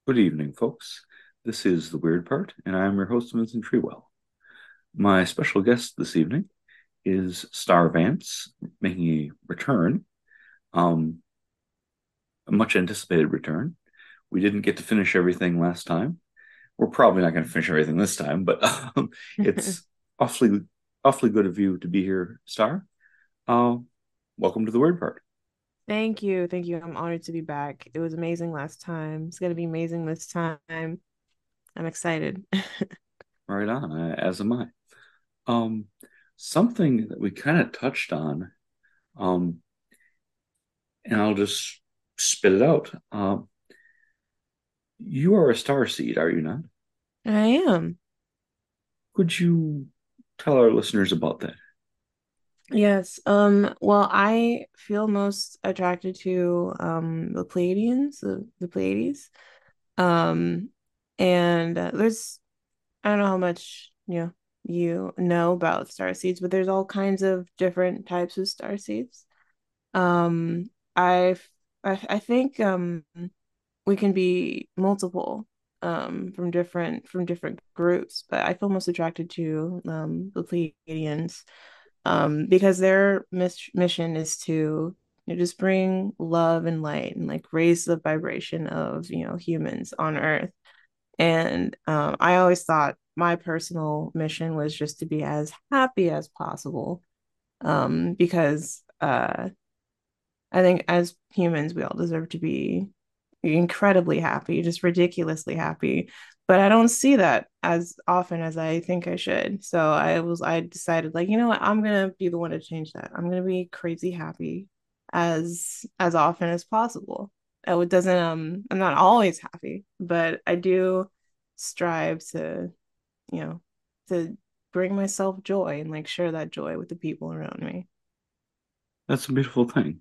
Good evening, folks. This is The Weird Part, and I'm your host, Vincent Treewell. My special guest this evening is Star Vance, making a return, um, a much anticipated return. We didn't get to finish everything last time. We're probably not going to finish everything this time, but it's awfully, awfully good of you to be here, Star. Uh, Welcome to The Weird Part. Thank you. Thank you. I'm honored to be back. It was amazing last time. It's going to be amazing this time. I'm excited. Right on, as am I. Um, Something that we kind of touched on. Um, and I'll just spit it out. You are a star seed, are you not? I am. Could you tell our listeners about that? Yes. Well, I feel most attracted to the Pleiadians, the Pleiades. Um, and there's I don't know how much, you know about star seeds, but there's all kinds of different types of star seeds. Um, I've I think we can be multiple from different groups, but I feel most attracted to the Pleiadians because their mission is to just bring love and light and like raise the vibration of humans on Earth. And I always thought my personal mission was just to be as happy as possible because I think as humans, we all deserve to be incredibly happy, just ridiculously happy. But I don't see that as often as I think I should. So I decided like, you know what, I'm gonna be the one to change that. I'm gonna be crazy happy as often as possible. It doesn't I'm not always happy, but I do strive to, you know, to bring myself joy and like share that joy with the people around me. That's a beautiful thing.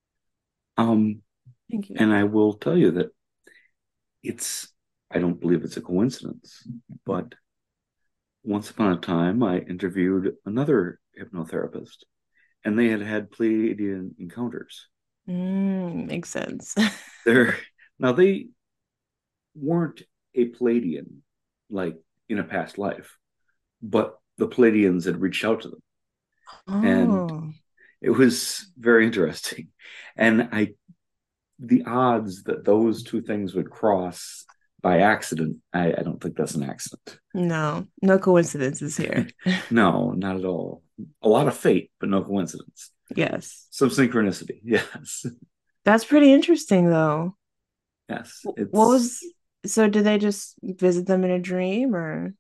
Um, Thank you. and I will tell you that it's, I don't believe it's a coincidence, but once upon a time, I interviewed another hypnotherapist, and they had had Pleiadian encounters. Makes sense. They're now they weren't a Pleiadian like in a past life, but the Pleiadians had reached out to them, and Oh, it was very interesting. And the odds that those two things would cross by accident, I don't think that's an accident. no, no coincidences here. No, not at all. A lot of fate, but no coincidence. Yes. Some synchronicity. Yes. That's pretty interesting though. Yes. What It's was, so did they just visit them in a dream or?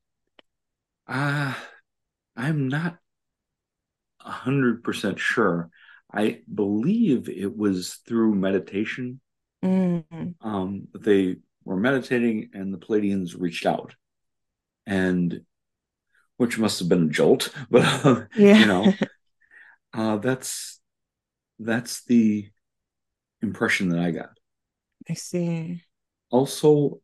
uh I'm not 100% sure. I believe it was through meditation. Mm, They were meditating and the Palladians reached out, and which must have been a jolt, but yeah, you know, that's the impression that I got. I see. Also,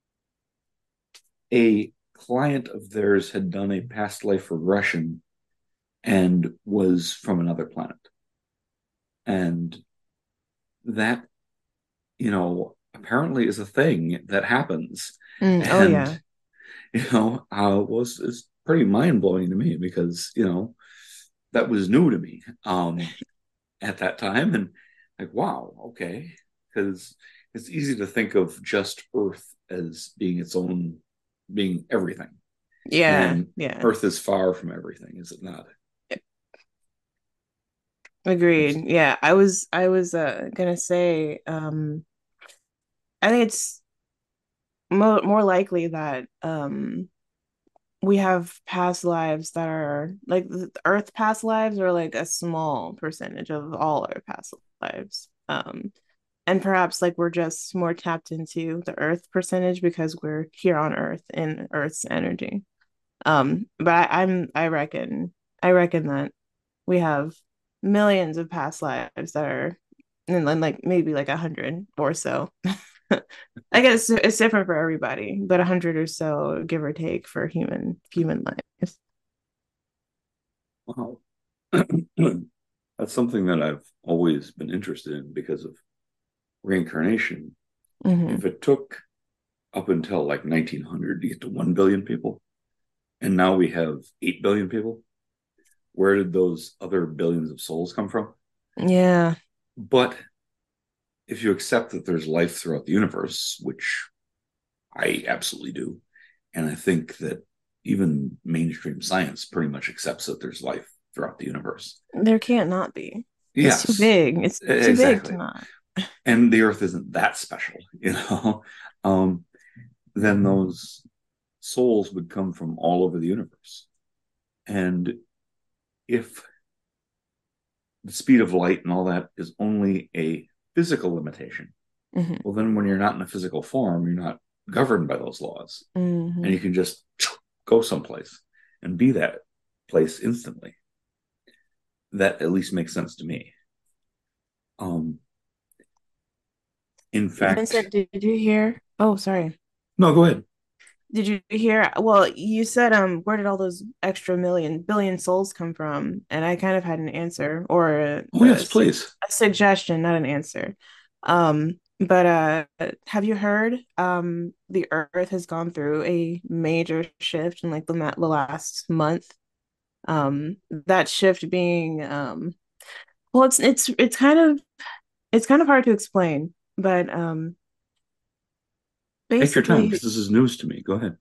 a client of theirs had done a past life regression and was from another planet, and that apparently is a thing that happens, Oh and yeah. was is pretty mind blowing to me because that was new to me at that time, and like, wow, okay, because it's easy to think of just Earth as being everything, Yeah, and yeah. Earth is far from everything, is it not? Agreed. Yeah, I was gonna say I think it's more likely that we have past lives that are like the Earth past lives are like a small percentage of all our past lives. And perhaps like we're just more tapped into the Earth percentage because we're here on Earth in Earth's energy. But I reckon that we have millions of past lives that are and then like maybe like 100 or so. I guess it's different for everybody, but 100 or so, give or take, for human lives. Wow. That's something that I've always been interested in because of reincarnation. Hmm. If it took up until like 1900 to get to 1 billion people. And now we have 8 billion people. Where did those other billions of souls come from? Yeah. But if you accept that there's life throughout the universe, which I absolutely do, and I think that even mainstream science pretty much accepts that there's life throughout the universe. There can't not be. It's too Yes, big. It's too big to exactly. not. And the Earth isn't that special, you know. um, then those souls would come from all over the universe. And if the speed of light and all that is only a physical limitation, Hmm. well, then when you're not in a physical form, you're not governed by those laws. And Hmm. you can just go someplace and be that place instantly. That at least makes sense to me. Um, in fact, Vincent, did you hear? Oh, sorry. no, go ahead. Did you hear? Well, you said, where did all those extra million, billion souls come from? And I kind of had an answer or Oh, yes, please. a suggestion, not an answer. But have you heard? The Earth has gone through a major shift in like the last month. That shift being, well, it's kind of hard to explain, but Take your time because basically. this is news to me. Go ahead.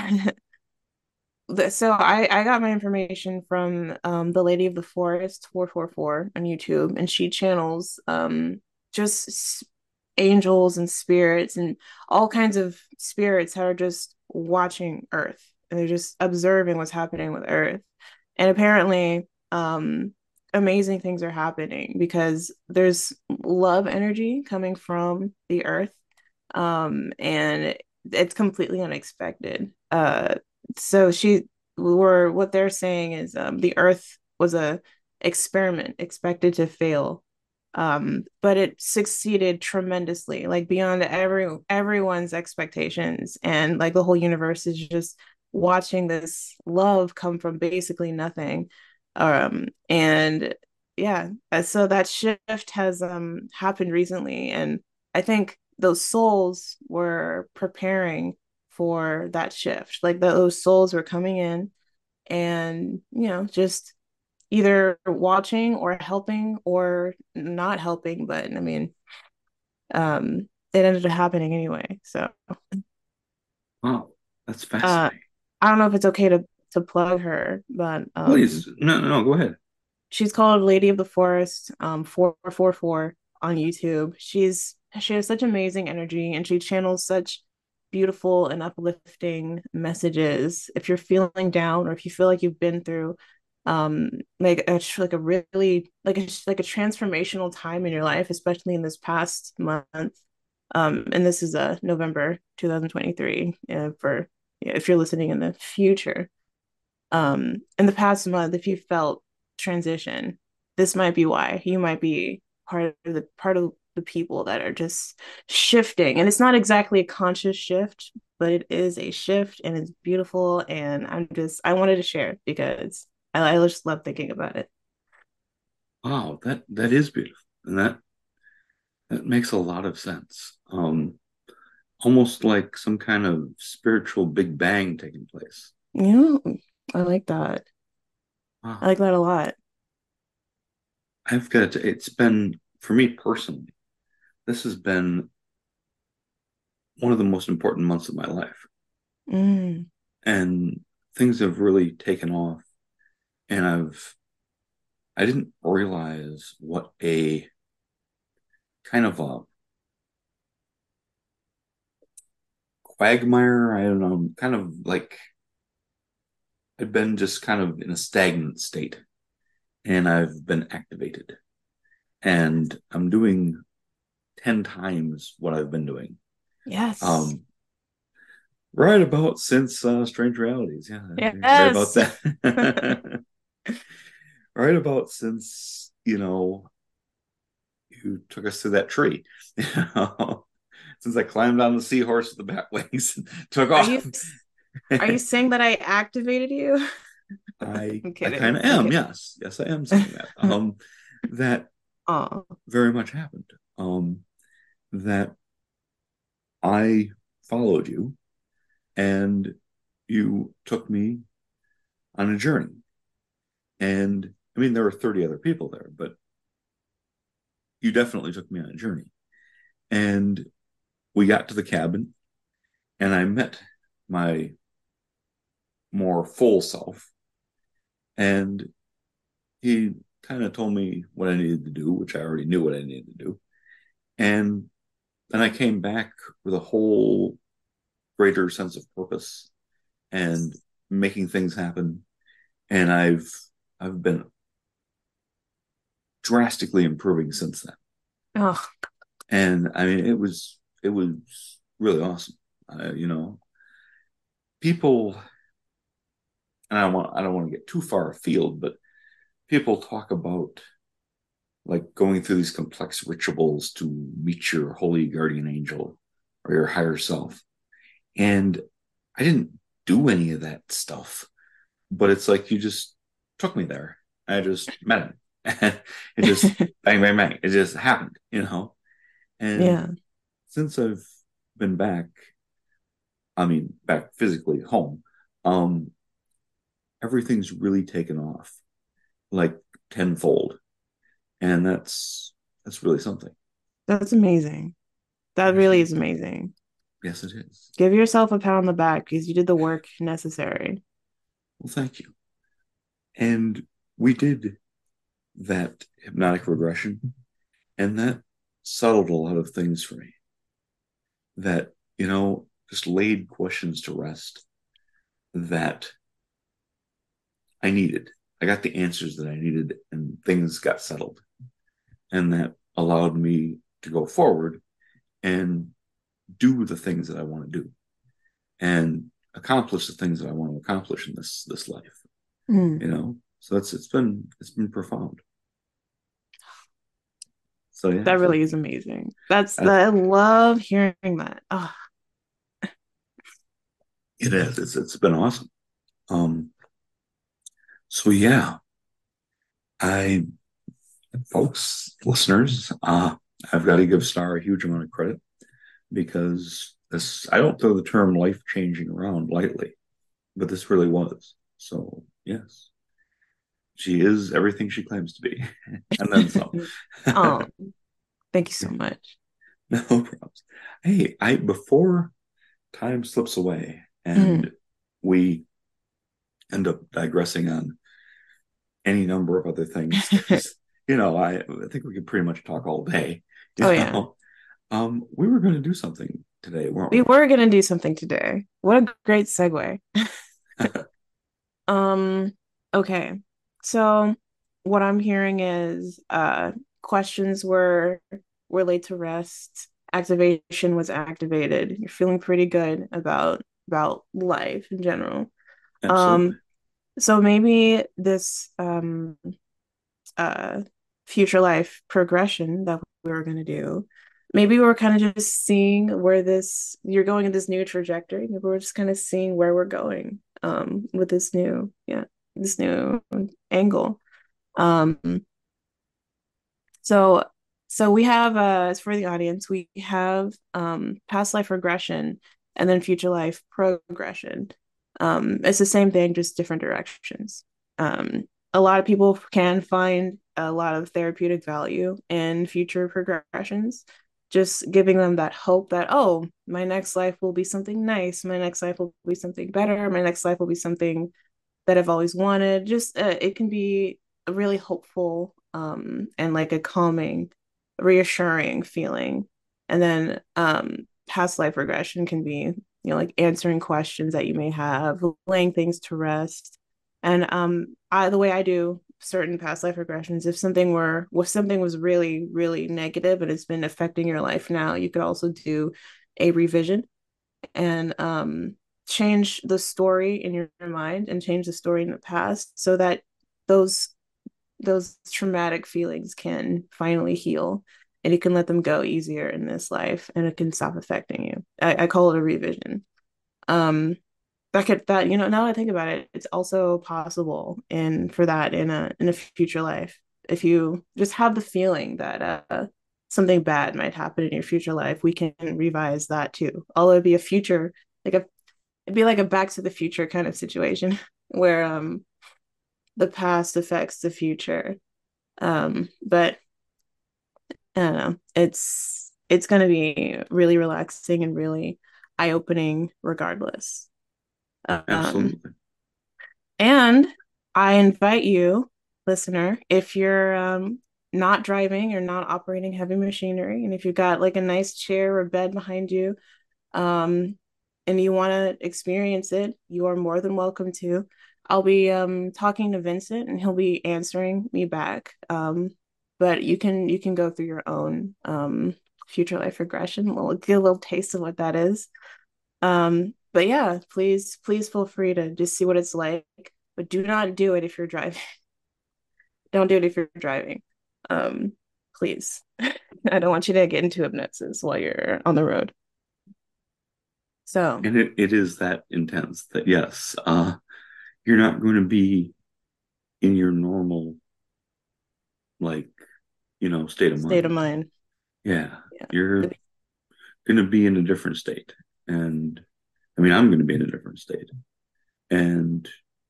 So I got my information from the Lady of the Forest 444 on YouTube, and she channels just angels and spirits and all kinds of spirits that are just watching Earth, and they're just observing what's happening with Earth. And apparently amazing things are happening because there's love energy coming from the Earth, and it's completely unexpected. So she were what they're saying is the Earth was a experiment expected to fail, but it succeeded tremendously, like beyond everyone's expectations, and like the whole universe is just watching this love come from basically nothing. And yeah, so that shift has happened recently, and I think those souls were preparing for that shift. Like those souls were coming in and, just either watching or helping or not helping. But I mean, it ended up happening anyway. So Wow, that's uh, fascinating. I don't know if it's okay to plug her, but Please, no, no, no, go ahead. she's called Lady of the Forest 444 on YouTube. She has such amazing energy, and she channels such beautiful and uplifting messages. If you're feeling down, or if you feel like you've been through like a really like a transformational time in your life, especially in this past month. And this is November 2023, for yeah, if you're listening in the future. In the past month, if you felt transition, this might be why. You might be part of the people that are just shifting. And it's not exactly a conscious shift, but it is a shift, and it's beautiful. And I wanted to share it because I just love thinking about it. Wow, that is beautiful, and that makes a lot of sense. Almost like some kind of spiritual Big Bang taking place. You know, I like that. I Wow, like that a lot. I've got to, it's been for me personally. This has been one of the most important months of my life, Mm, and things have really taken off. And I didn't realize what a kind of a quagmire. I don't know, kind of like I've been just kind of in a stagnant state, and I've been activated, and I'm doing 10 times what I've been doing. yes. Um, right about since Strange Realities. Yeah, right about Yes. that. Right about since, you took us to that tree. You know, since I climbed on the seahorse with the bat wings and took Are you off. are you saying that I activated you? I'm I kind kidding. of I'm am, kidding. yes. Yes, I am saying that. That Oh. very much happened. That I followed you and you took me on a journey. And I mean, there were 30 other people there, but you definitely took me on a journey. And we got to the cabin and I met my more full self. And he kind of told me what I needed to do, which I already knew what I needed to do. And then I came back with a whole greater sense of purpose and making things happen. And I've been drastically improving since then. Oh, And I mean, it was really awesome. You know, people, and I don't want to get too far afield, but people talk about like going through these complex rituals to meet your holy guardian angel or your higher self. And I didn't do any of that stuff, but it's like you just took me there. I just met him. And it just bang, bang, bang. It just happened, you know? And yeah, since I've been back, I mean, back physically home, um, everything's really taken off like tenfold. And that's really something. that's amazing. That Yes, really is amazing. yes, it is. Give yourself a pat on the back because you did the work necessary. Well, thank you. And we did that hypnotic regression, and that settled a lot of things for me. That, just laid questions to rest that I needed. I got the answers that I needed, and things got settled. And that allowed me to go forward and do the things that I want to do and accomplish the things that I want to accomplish in this life. Mm, So it's been profound. So yeah, that really thank is you. amazing. That's I, that. I love hearing that. Oh, it is. It's been awesome. Um. So yeah, I folks, listeners, I've got to give Star a huge amount of credit because this I don't throw the term life changing around lightly, but this really was. So yes, she is everything she claims to be, and then some. oh, thank you so much. No problems. Hey, I before time slips away Mm, and we end up digressing on any number of other things because I think we could pretty much talk all day. You oh yeah, know, we were going to do something today, weren't we we? were gonna do something today. What a great segue. Um, okay. So what I'm hearing is questions were laid to rest. Activation was activated. You're feeling pretty good about life in general. Absolutely. Um, so maybe this uh future life progression that we were gonna do, maybe we're kind of just seeing where this you're going in this new trajectory. Maybe we're just kind of seeing where we're going with this new this new angle. Um so so we have as for the audience, we have past life regression and then future life progression. It's the same thing, just different directions. A lot of people can find a lot of therapeutic value in future progressions, just giving them that hope that, oh, my next life will be something nice, my next life will be something better, my next life will be something that I've always wanted. Just it can be a really hopeful and like a calming, reassuring feeling. And then past life regression can be, like answering questions that you may have, laying things to rest. And the way I do certain past life regressions, if something was really, really negative and it's been affecting your life now, you could also do a revision and change the story in your mind and change the story in the past so that those those traumatic feelings can finally heal and you can let them go easier in this life and it can stop affecting you. I call it a revision. Um now that I think about it, it's also possible in for that in a future life if you just have the feeling that something bad might happen in your future life, we can revise that too. Although it'd be a future, like a it'd be like a back to the future kind of situation where the past affects the future. But I don't know. It's gonna be really relaxing and really eye-opening regardless. Um, Absolutely. and I invite you, listener, if you're not driving or not operating heavy machinery, and if you've got like a nice chair or bed behind you, um, and you want to experience it, you are more than welcome to. I'll be talking to Vincent and he'll be answering me back. But you can go through your own future life regression. We'll get a little taste of what that is. But yeah, please feel free to just see what it's like. But do not do it if you're driving. Don't do it if you're driving. Um, please. I don't want you to get into hypnosis while you're on the road. So And it is that intense that yes, you're not going to be in your normal, like, state of state of mind. mind. Yeah. Yeah. You're going to be in a different state. And I mean, I'm going to be in a different state. And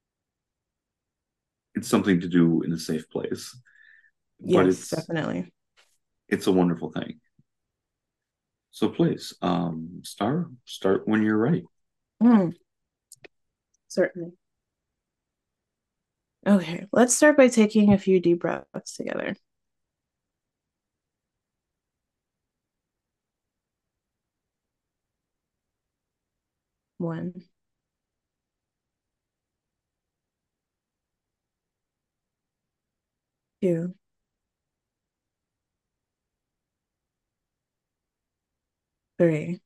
it's something to do in a safe place. But Yes, it's definitely. it's a wonderful thing. So please, start when you're ready. Mm, certainly. Okay, let's start by taking a few deep breaths together. 1, 2, 3.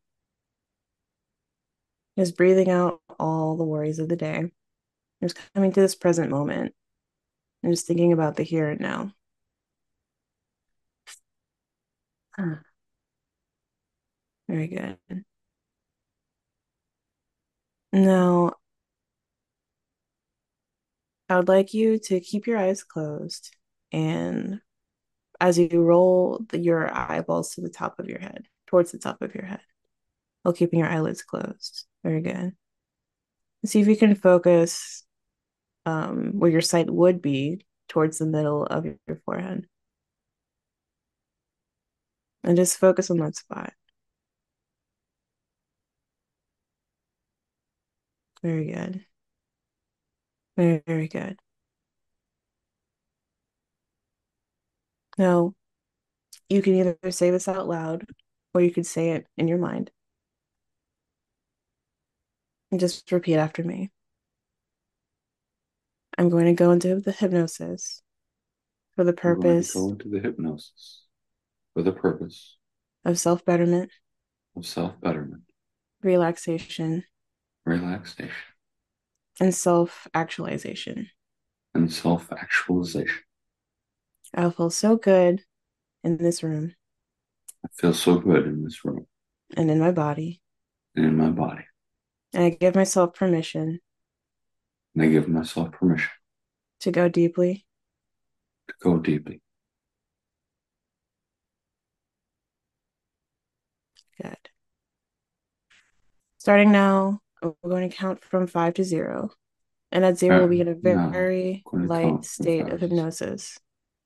Just breathing out all the worries of the day. Just coming to this present moment and just thinking about the here and now. Ah, very good. Now, I would like you to keep your eyes closed and as you roll your eyeballs to the top of your head, towards the top of your head, while keeping your eyelids closed. Very good. See if you can focus where your sight would be towards the middle of your forehead. And just focus on that spot. Very good. Very, very good. Now, you can either say this out loud or you could say it in your mind. And just repeat after me. I'm going to go into the hypnosis for the I'm going to purpose go into the hypnosis for the purpose of self betterment, of self betterment, relaxation, relaxation, and self actualization. and self actualization. I'll feel so good in this room I feel so good in this room and in my body. and in my body. And I give myself permission And I give myself permission to go deeply. to go deeply. Good. Starting now, we're going to count from 5 to 0. And at 0, we'll be in a Now, very I'm going to light count from state five of to zero. hypnosis.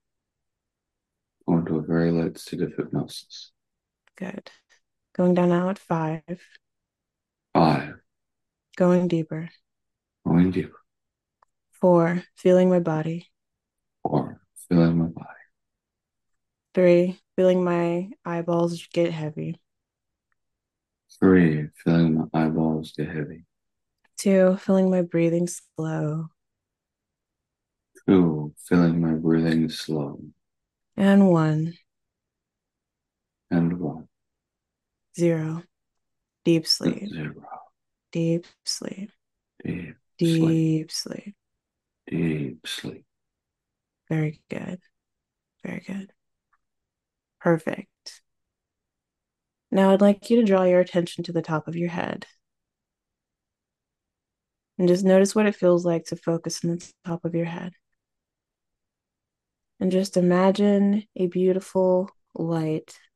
Go into a very light state of hypnosis. Good. Going down now at 5, Five, going deeper. going deeper. 4, feeling my body. Four, feeling my body. 3, feeling my eyeballs get heavy. Three, feeling my eyeballs get heavy. 2, feeling my breathing slow. Two, feeling my breathing slow. And 1, And one, 0. Deep sleep, zero. deep sleep, Deep sleep, deep sleep. deep sleep. Very good. Very good. Perfect. Now I'd like you to draw your attention to the top of your head and just notice what it feels like to focus on the top of your head. And just imagine a beautiful light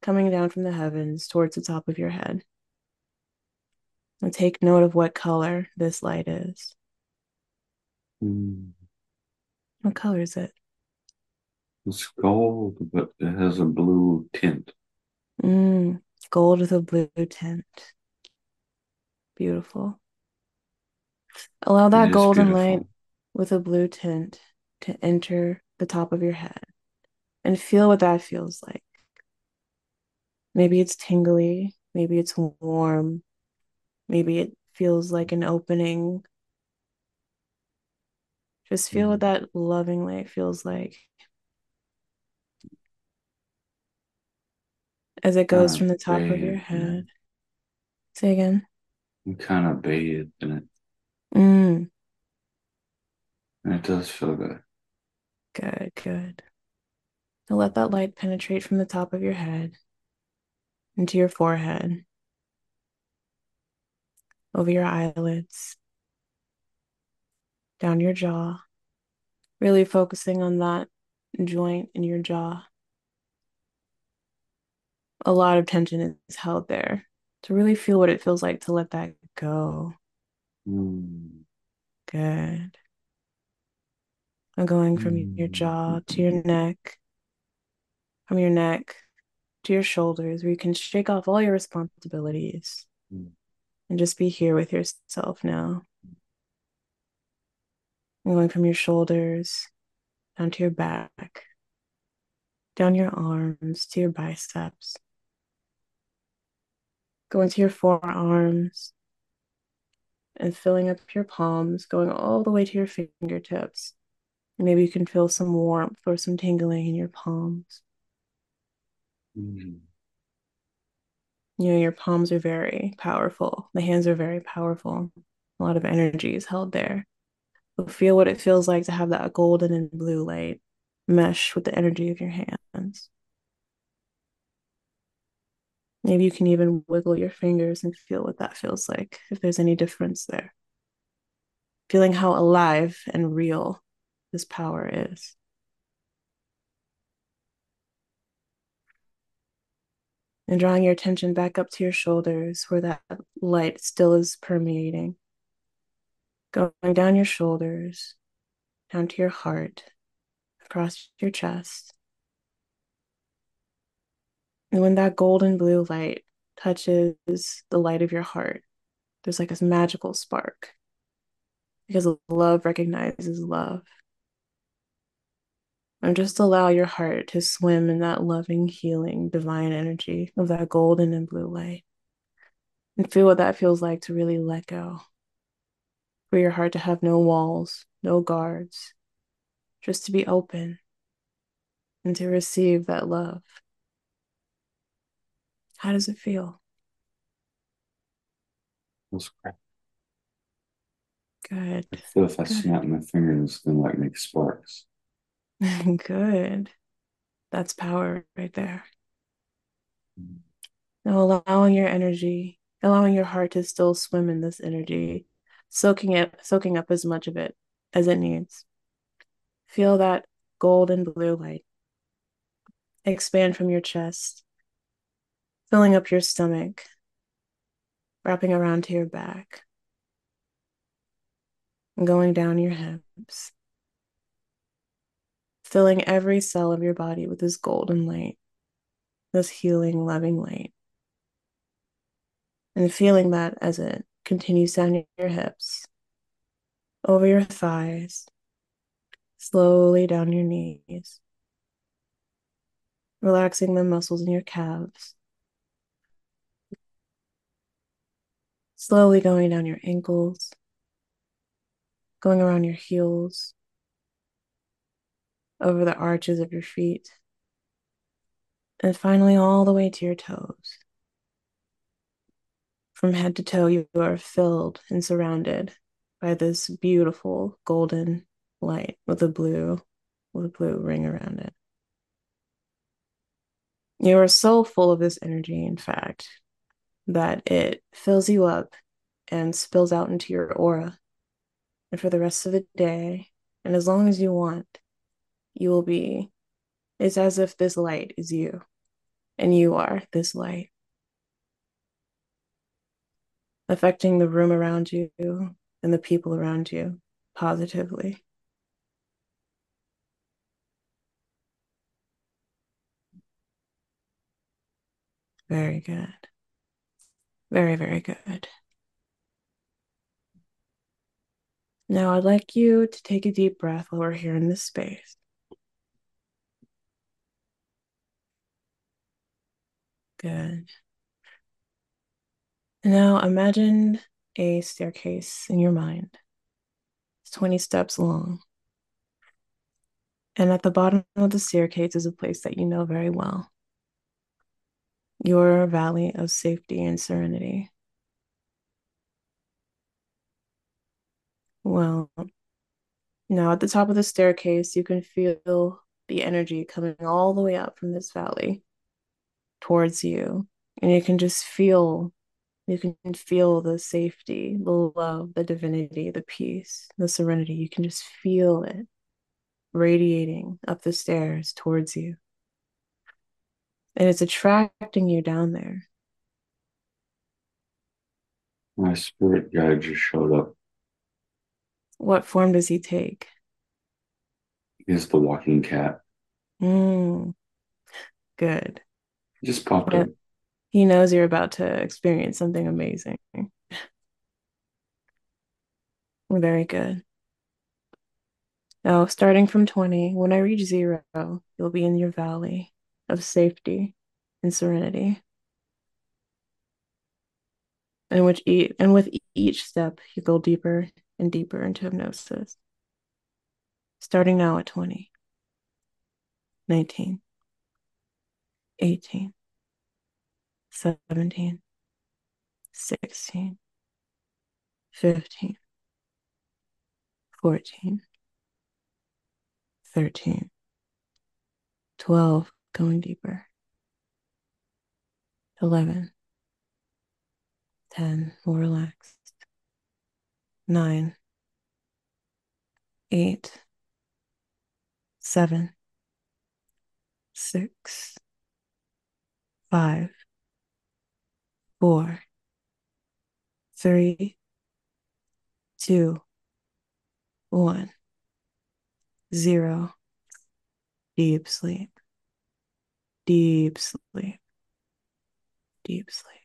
coming down from the heavens towards the top of your head. And take note of what color this light is. Mm. What color is it? It's gold, but it has a blue tint. Mm, gold with a blue tint. Beautiful. Allow It that is golden light beautiful. with a blue tint to enter the top of your head and feel what that feels like. Maybe it's tingly, maybe it's warm, maybe it feels like an opening. Just feel what Mm. that loving light feels like as it Kind goes of from the top of your bathed in it. head. Say again. I'm kind of bathed in it, Mm, and it does feel good. good, good. Now let that light penetrate from the top of your head into your forehead, over your eyelids, down your jaw, really focusing on that joint in your jaw. A lot of tension is held there. To really feel what it feels like to let that go. Mm. Good. I'm going from your Mm. jaw to your neck, from your neck to your shoulders, where you can shake off all your responsibilities and just be here with yourself now. I'm going from your shoulders down to your back, down your arms to your biceps, going to your forearms and filling up your palms, going all the way to your fingertips. Maybe you can feel some warmth or some tingling in your palms. Mm. Your palms are very powerful. The hands are very powerful. A lot of energy is held there. So feel what it feels like to have that golden and blue light mesh with the energy of your hands. Maybe you can even wiggle your fingers and feel what that feels like, if there's any difference there. Feeling how alive and real this power is. And drawing your attention back up to your shoulders where that light still is permeating. Going down your shoulders, down to your heart, across your chest. And when that golden blue light touches the light of your heart, there's like this magical spark because love recognizes love. And just allow your heart to swim in that loving, healing, divine energy of that golden and blue light. And feel what that feels like to really let go. For your heart to have no walls, no guards, just to be open and to receive that love. How does it feel? That's great. Good, I feel if I good, snap my fingers, it's gonna like make sparks. good. That's power right there. Mm. Now allowing your heart to still swim in this energy, soaking up as much of it as it needs. Feel that golden blue light expand from your chest, filling up your stomach, wrapping around to your back, and going down your hips, filling every cell of your body with this golden light, this healing, loving light, and feeling that as it continues down your hips, over your thighs, slowly down your knees, relaxing the muscles in your calves, slowly going down your ankles, going around your heels, over the arches of your feet, and finally all the way to your toes. From head to toe, you are filled and surrounded by this beautiful golden light with a blue ring around it. You are so full of this energy, in fact, that it fills you up and spills out into your aura. And for the rest of the day, and as long as you want, you will be, it's as if this light is you. And you are this light, affecting the room around you and the people around you positively. Very good. Very, very good. Now I'd like you to take a deep breath while we're here in this space. Good. Now imagine a staircase in your mind. It's 20 steps long. And at the bottom of the staircase is a place that you know very well, your valley of safety and serenity. Well, now at the top of the staircase, you can feel the energy coming all the way up from this valley towards you. And you can feel the safety, the love, the divinity, the peace, the serenity. You can just feel it radiating up the stairs towards you. And it's attracting you down there. My spirit guide just showed up. What form does he take? He's the walking cat. Mm, good. He just popped Yeah, up. he knows you're about to experience something amazing. Very good. Now, starting from 20, when I reach 0, you'll be in your valley of safety and serenity. And with each step, you go deeper and deeper into hypnosis. Starting now at 20, 19, 18, 17, 16, 15, 14, 13, 12, going deeper, 11, 10, more relaxed, 9, 8, 7, 6, 5, 4, 3, 2, 1, 0. Deep sleep, deep sleep, deep sleep.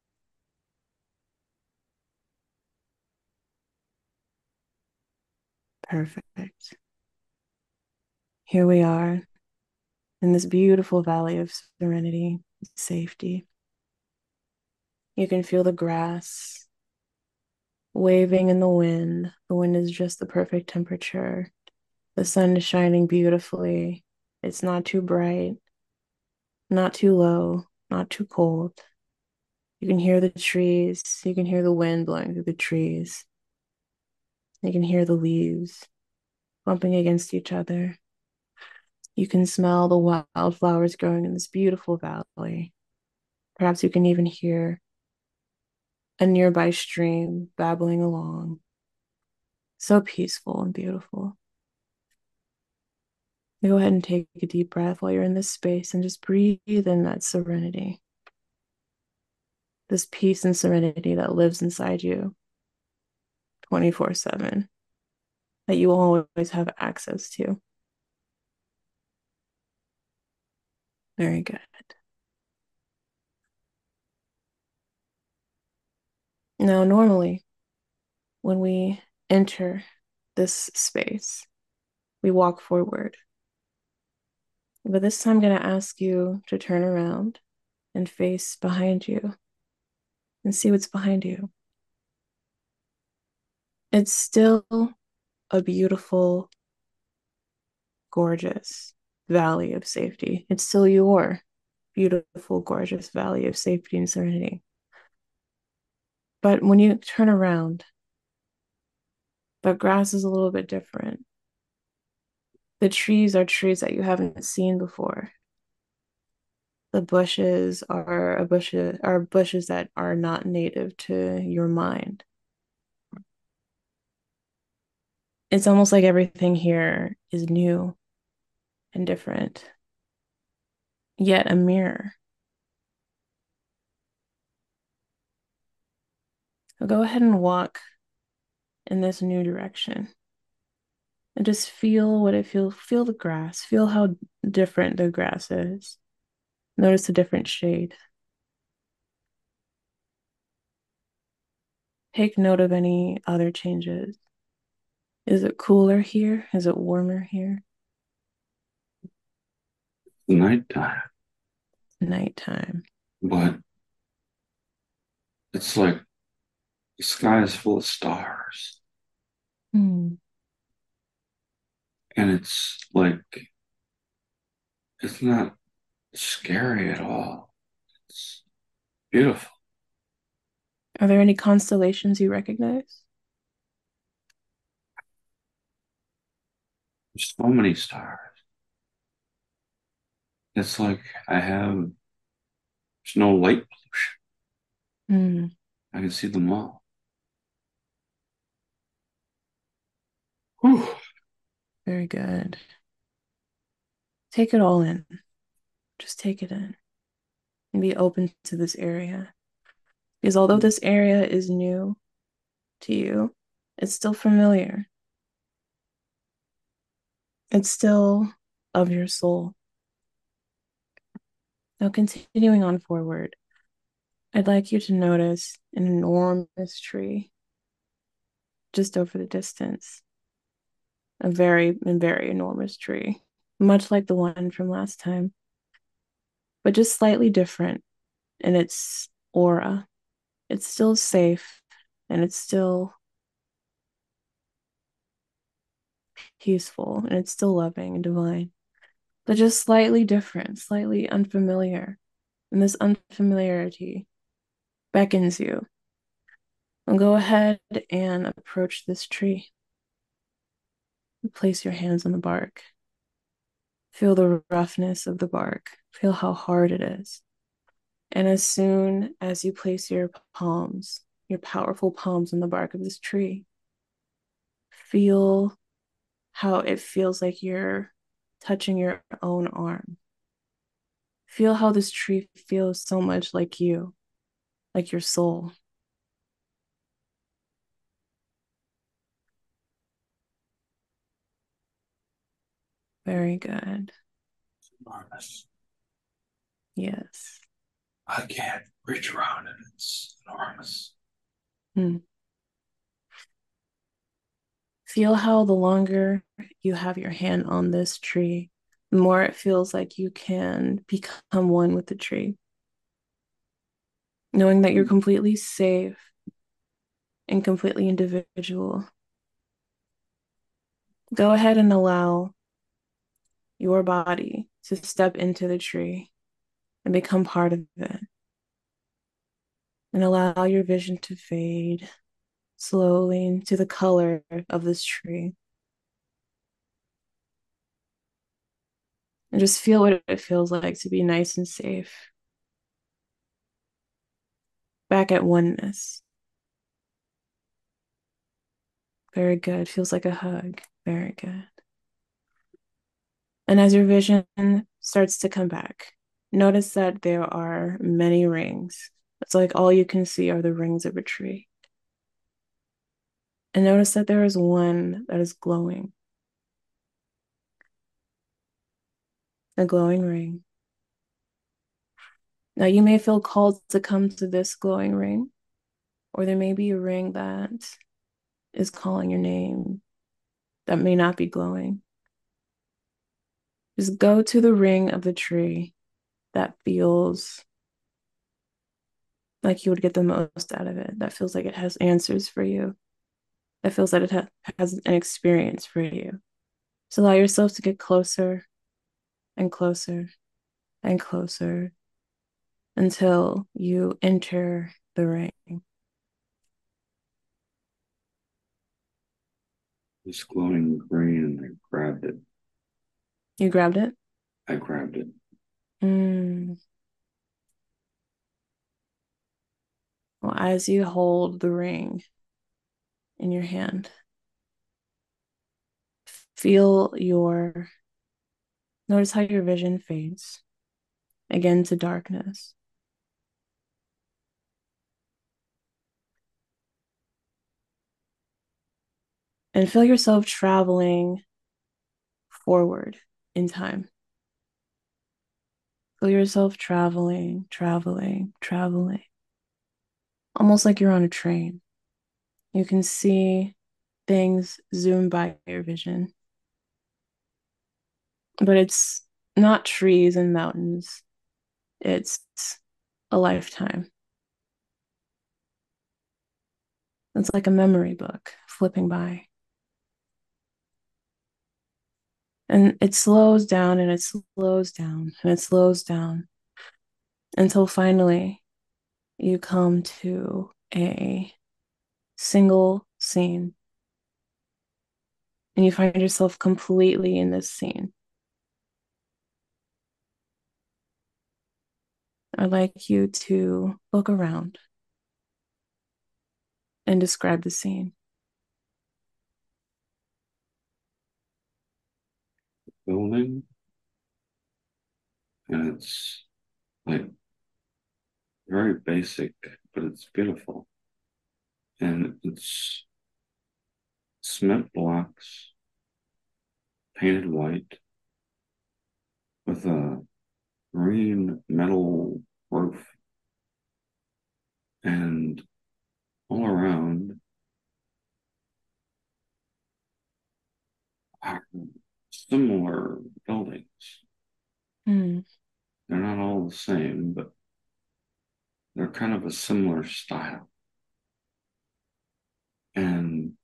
Perfect. Here we are in this beautiful valley of serenity, safety. You can feel the grass waving in the wind. The wind is just the perfect temperature. The sun is shining beautifully. It's not too bright, not too low, not too cold. You can hear the trees. You can hear the wind blowing through the trees. You can hear the leaves bumping against each other. You can smell the wildflowers growing in this beautiful valley. Perhaps you can even hear a nearby stream babbling along. So peaceful and beautiful. Go ahead and take a deep breath while you're in this space and just breathe in that serenity, this peace and serenity that lives inside you 24/7, that you always have access to. Very good. Now, normally, when we enter this space, we walk forward. But this time, I'm going to ask you to turn around and face behind you and see what's behind you. It's still a beautiful, gorgeous valley of safety. It's still your beautiful, gorgeous valley of safety and serenity. But when you turn around, the grass is a little bit different. The trees are trees that you haven't seen before. The bushes are bushes that are not native to your mind. It's almost like everything here is new and different, yet a mirror. Go ahead and walk in this new direction and just feel what it feels. Feel the grass. Feel how different the grass is. Notice the different shade. Take note of any other changes. Is it cooler here? Is it warmer here? Nighttime, Nighttime. but it's like the sky is full of stars, Hmm. and it's like it's not scary at all. It's beautiful. Are there any constellations you recognize? There's so many stars. It's like there's no light pollution. Hmm. I can see them all. Whew. Very good. Take it all in. Just take it in and be open to this area. Because although this area is new to you, it's still familiar. It's still of your soul. Now, continuing on forward, I'd like you to notice an enormous tree just over the distance. A very enormous tree, much like the one from last time, but just slightly different in its aura. It's still safe and it's still peaceful and it's still loving and divine, but just slightly different, slightly unfamiliar. And this unfamiliarity beckons you. And go ahead and approach this tree. Place your hands on the bark. Feel the roughness of the bark. Feel how hard it is. And as soon as you place your palms, your powerful palms on the bark of this tree, feel how it feels like you're touching your own arm. Feel how this tree feels so much like you, like your soul. Very good. Enormous. Yes. I can't reach around it. It's enormous. Hmm. Feel how the longer you have your hand on this tree, the more it feels like you can become one with the tree, knowing that you're completely safe and completely individual. Go ahead and allow your body to step into the tree and become part of it. And allow your vision to fade slowly into the color of this tree. And just feel what it feels like to be nice and safe. Back at oneness. Very good. Feels like a hug. Very good. And as your vision starts to come back, notice that there are many rings. It's like all you can see are the rings of a tree. And notice that there is one that is glowing, a glowing ring. Now, you may feel called to come to this glowing ring, or there may be a ring that is calling your name that may not be glowing. Just go to the ring of the tree that feels like you would get the most out of it, that feels like it has answers for you, that feels that it has an experience for you. So allow yourself to get closer and closer and closer until you enter the ring. It's glowing green, and I grabbed it. You grabbed it? I grabbed it. Mm. Well, as you hold the ring in your hand, feel notice how your vision fades again to darkness. and feel yourself traveling forward in time. Feel yourself traveling, traveling, traveling, almost like you're on a train. You can see things zoom by your vision, but it's not trees and mountains, it's a lifetime. It's like a memory book flipping by. And it slows down and it slows down and it slows down until finally you come to a single scene and you find yourself completely in this scene. I'd like you to look around and describe the scene. Building, and it's like very basic, but it's beautiful. And it's cement blocks painted white with a green metal roof, and all around are similar buildings. Mm. They're not all the same, but they're kind of a similar style. And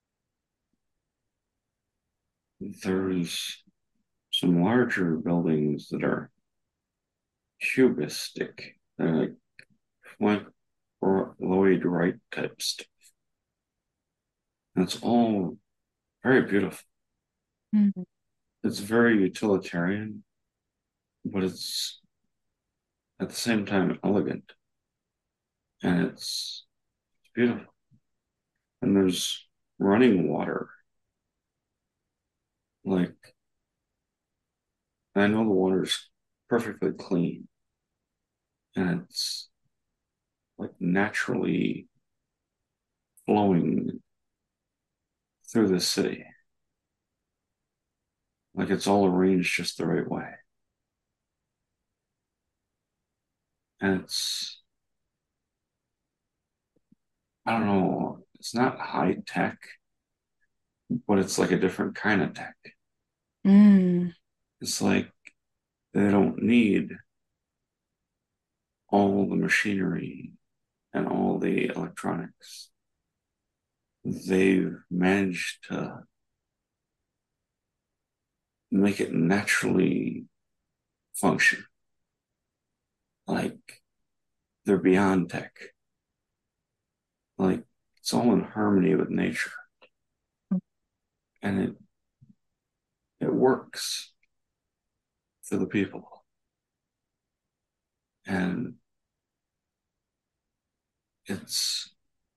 there's some larger buildings that are cubistic. They're like Frank Lloyd Wright type stuff. And it's all very beautiful. Mm. It's very utilitarian, but it's at the same time elegant, and it's beautiful. And there's running water. Like, I know the water's perfectly clean, and it's like naturally flowing through the city. Like it's all arranged just the right way. And I don't know, it's not high tech, but it's like a different kind of tech. Mm. It's like they don't need all the machinery and all the electronics. They've managed to make it naturally function. Like they're beyond tech. Like it's all in harmony with nature. And it works for the people. And it's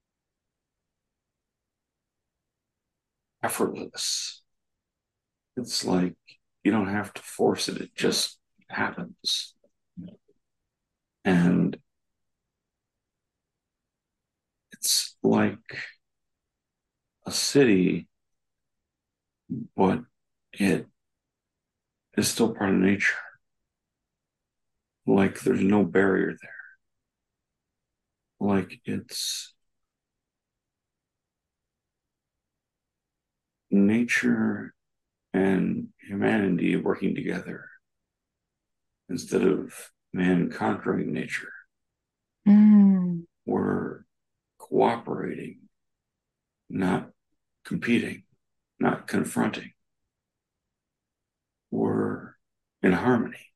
effortless. It's like you don't have to force it, it just happens. And it's like a city, but it is still part of nature. Like there's no barrier there. Like it's nature and humanity working together instead of man conquering nature. Mm. We're cooperating, not competing, not confronting. We're in harmony.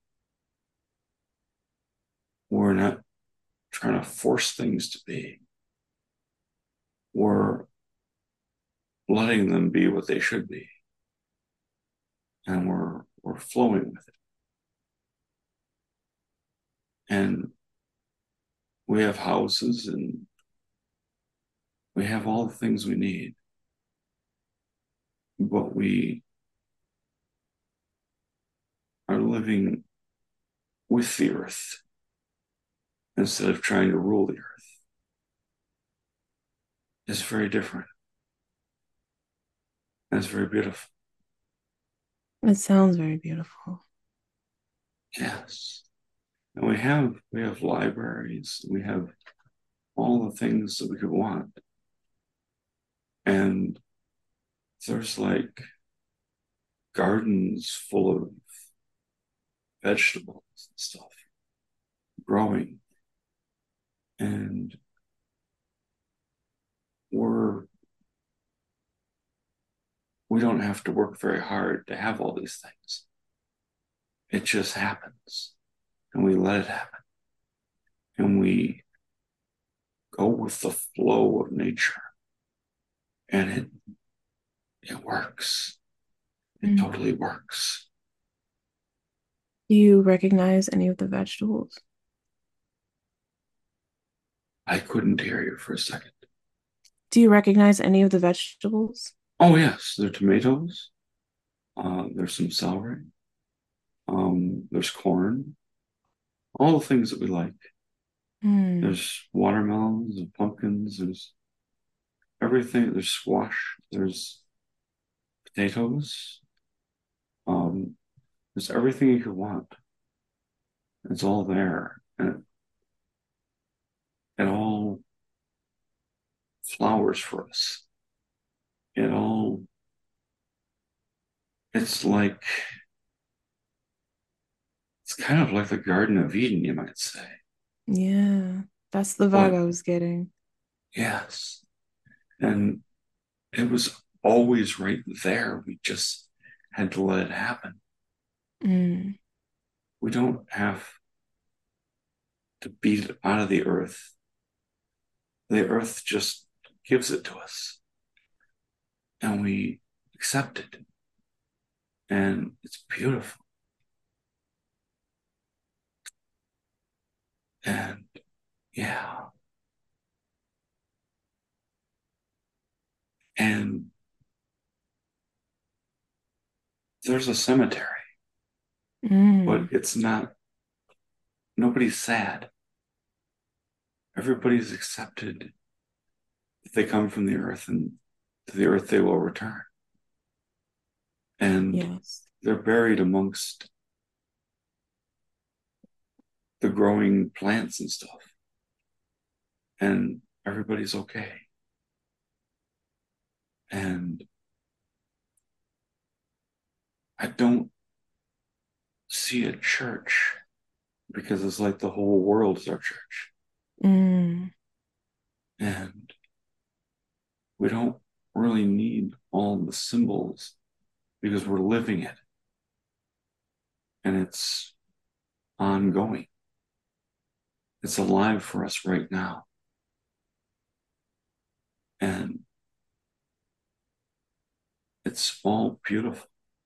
We're not trying to force things to be. We're letting them be what they should be. And we're flowing with it. And we have houses and we have all the things we need. But we are living with the earth instead of trying to rule the earth. It's very different. And it's very beautiful. It sounds very beautiful. Yes. And we have libraries, we have all the things that we could want. And there's like gardens full of vegetables and stuff growing. And we're we don't have to work very hard to have all these things. It just happens. And we let it happen. And we go with the flow of nature. And it works. It Mm. totally works. Do you recognize any of the vegetables? I couldn't hear you for a second. Do you recognize any of the vegetables? Oh yes, there are tomatoes. There's some celery. There's corn. All the things that we like. Mm. There's watermelons, there's pumpkins, there's everything. There's squash. There's potatoes. Um, there's everything you could want. It's all there, and it all flowers for us. It all. It's like it's kind of like the Garden of Eden, you might say. Yeah, that's the vibe But I was getting. yes, and it was always right there. We just had to let it happen. Mm. We don't have to beat it out of the earth. The earth just gives it to us and we accept it. And it's beautiful. And yeah. And there's a cemetery, but Mm. it's not, nobody's sad. Everybody's accepted that they come from the earth and to the earth they will return. And Yes. they're buried amongst the growing plants and stuff. And everybody's okay. And I don't see a church because it's like the whole world is our church. Mm. And we don't really need all the symbols because we're living it and it's ongoing. It's alive for us right now. And it's all beautiful.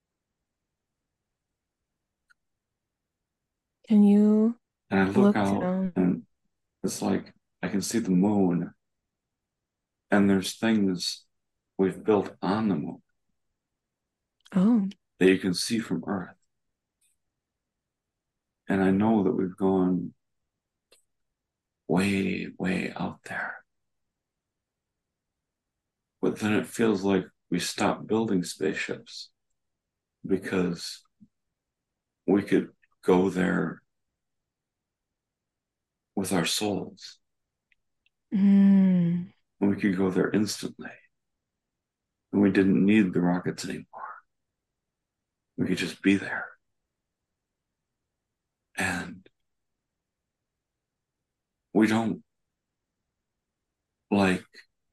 Can you And I look look out down? and it's like I can see the moon and there's things we've built on the moon Oh, that you can see from Earth. And I know that we've gone way, way out there. But then it feels like we stopped building spaceships because we could go there with our souls mm. and we could go there instantly. And we didn't need the rockets anymore. We could just be there. And we don't like,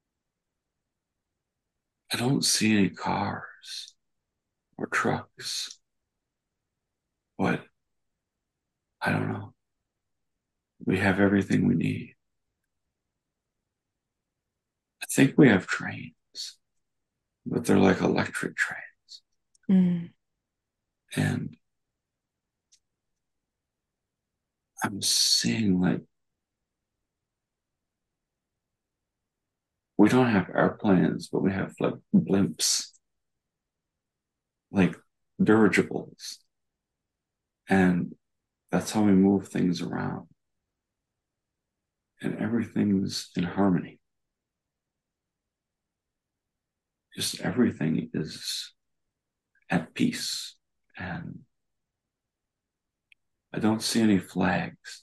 I don't see any cars or trucks, but I don't know. We have everything we need. I think we have trains, but they're like electric trains. Mm. And I'm seeing like, we don't have airplanes, but we have like blimps, like dirigibles. And that's how we move things around. And everything's in harmony. just everything is at peace. And I don't see any flags.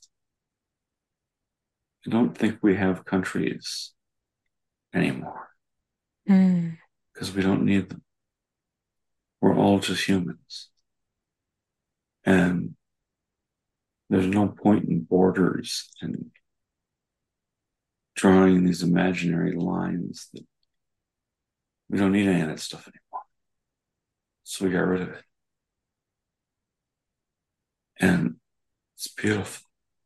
I don't think we have countries anymore Mm. because we don't need them. We're all just humans. And there's no point in borders and drawing these imaginary lines that we don't need any of that stuff anymore. So we got rid of it. And it's beautiful.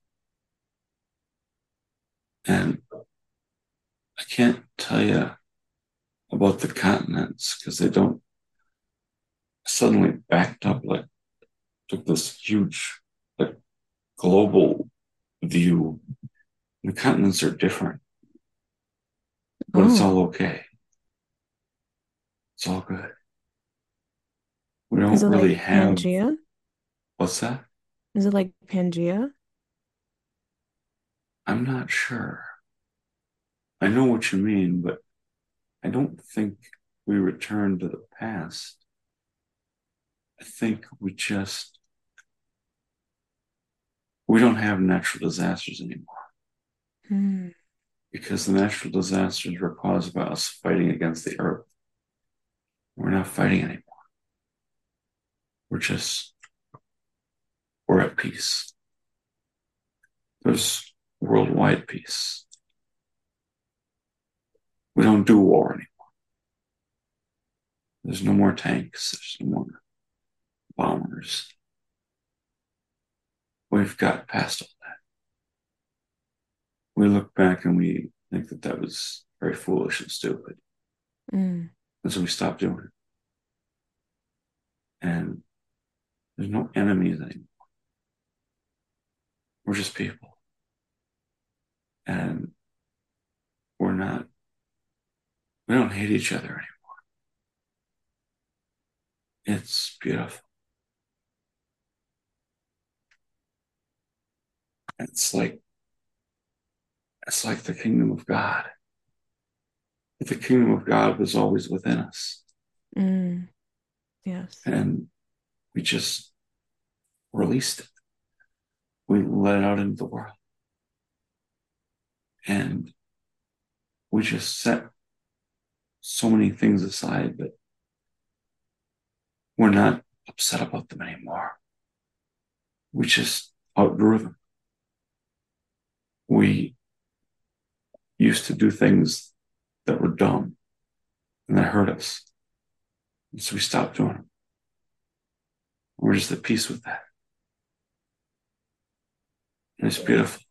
And I can't tell you about the continents because they don't suddenly backed up like took this huge like global view. The continents are different, but it's all Oh, okay. It's all good. We is don't it really like have Pangea? what's that? Is it like Pangea? I'm not sure. I know what you mean, but I don't think we return to the past. I think we don't have natural disasters anymore Mm. because the natural disasters were caused by us fighting against the earth. We're not fighting anymore. We're just we're at peace. There's worldwide peace. We don't do war anymore. There's no more tanks. There's no more bombers. We've got past all that. We look back and we think that that was very foolish and stupid. Mm. And so we stopped doing it. And there's no enemies anymore. We're just people. And we're not, we don't hate each other anymore. It's beautiful. It's like, it's like the kingdom of God. But the kingdom of God was always within us. Mm. Yes. And we just released it. We let it out into the world. And we just set so many things aside that we're not upset about them anymore. We just outgrew them. We used to do things that were dumb and that hurt us. And so we stopped doing them. We're just at peace with that. And it's beautiful.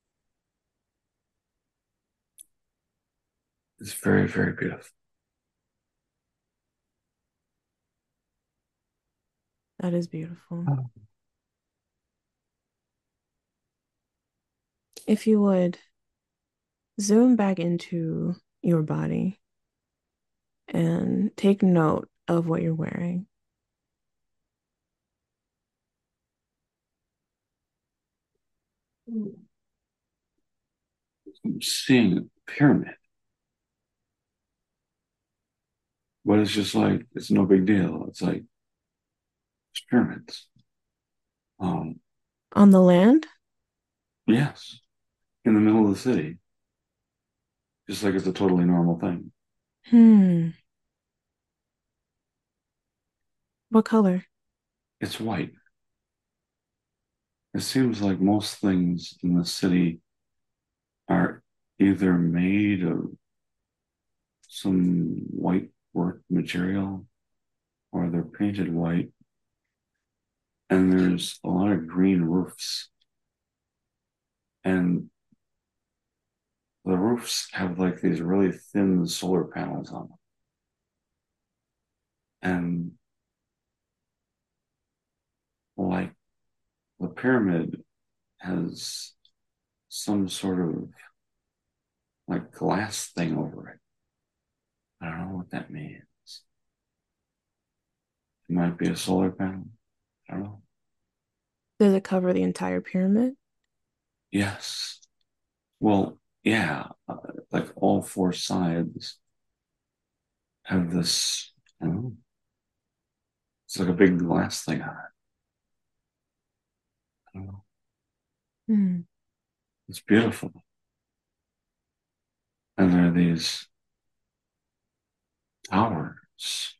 It's very, very beautiful. That is beautiful. If you would zoom back into your body and take note of what you're wearing. I'm seeing a pyramid, but it's just like, it's no big deal. It's like, it's pyramids. Um, On the land? yes, in the middle of the city, just like it's a totally normal thing. Hmm. What color? It's white. It seems like most things in the city are either made of some white work material or they're painted white. And there's a lot of green roofs. And the roofs have like these really thin solar panels on them. And like the pyramid has some sort of like glass thing over it. I don't know what that means. It might be a solar panel. I don't know. Does it cover the entire pyramid? Yes. Well, yeah, like all four sides have this, I don't know, it's like a big glass thing on it. I don't know. Mm. It's beautiful. And there are these towers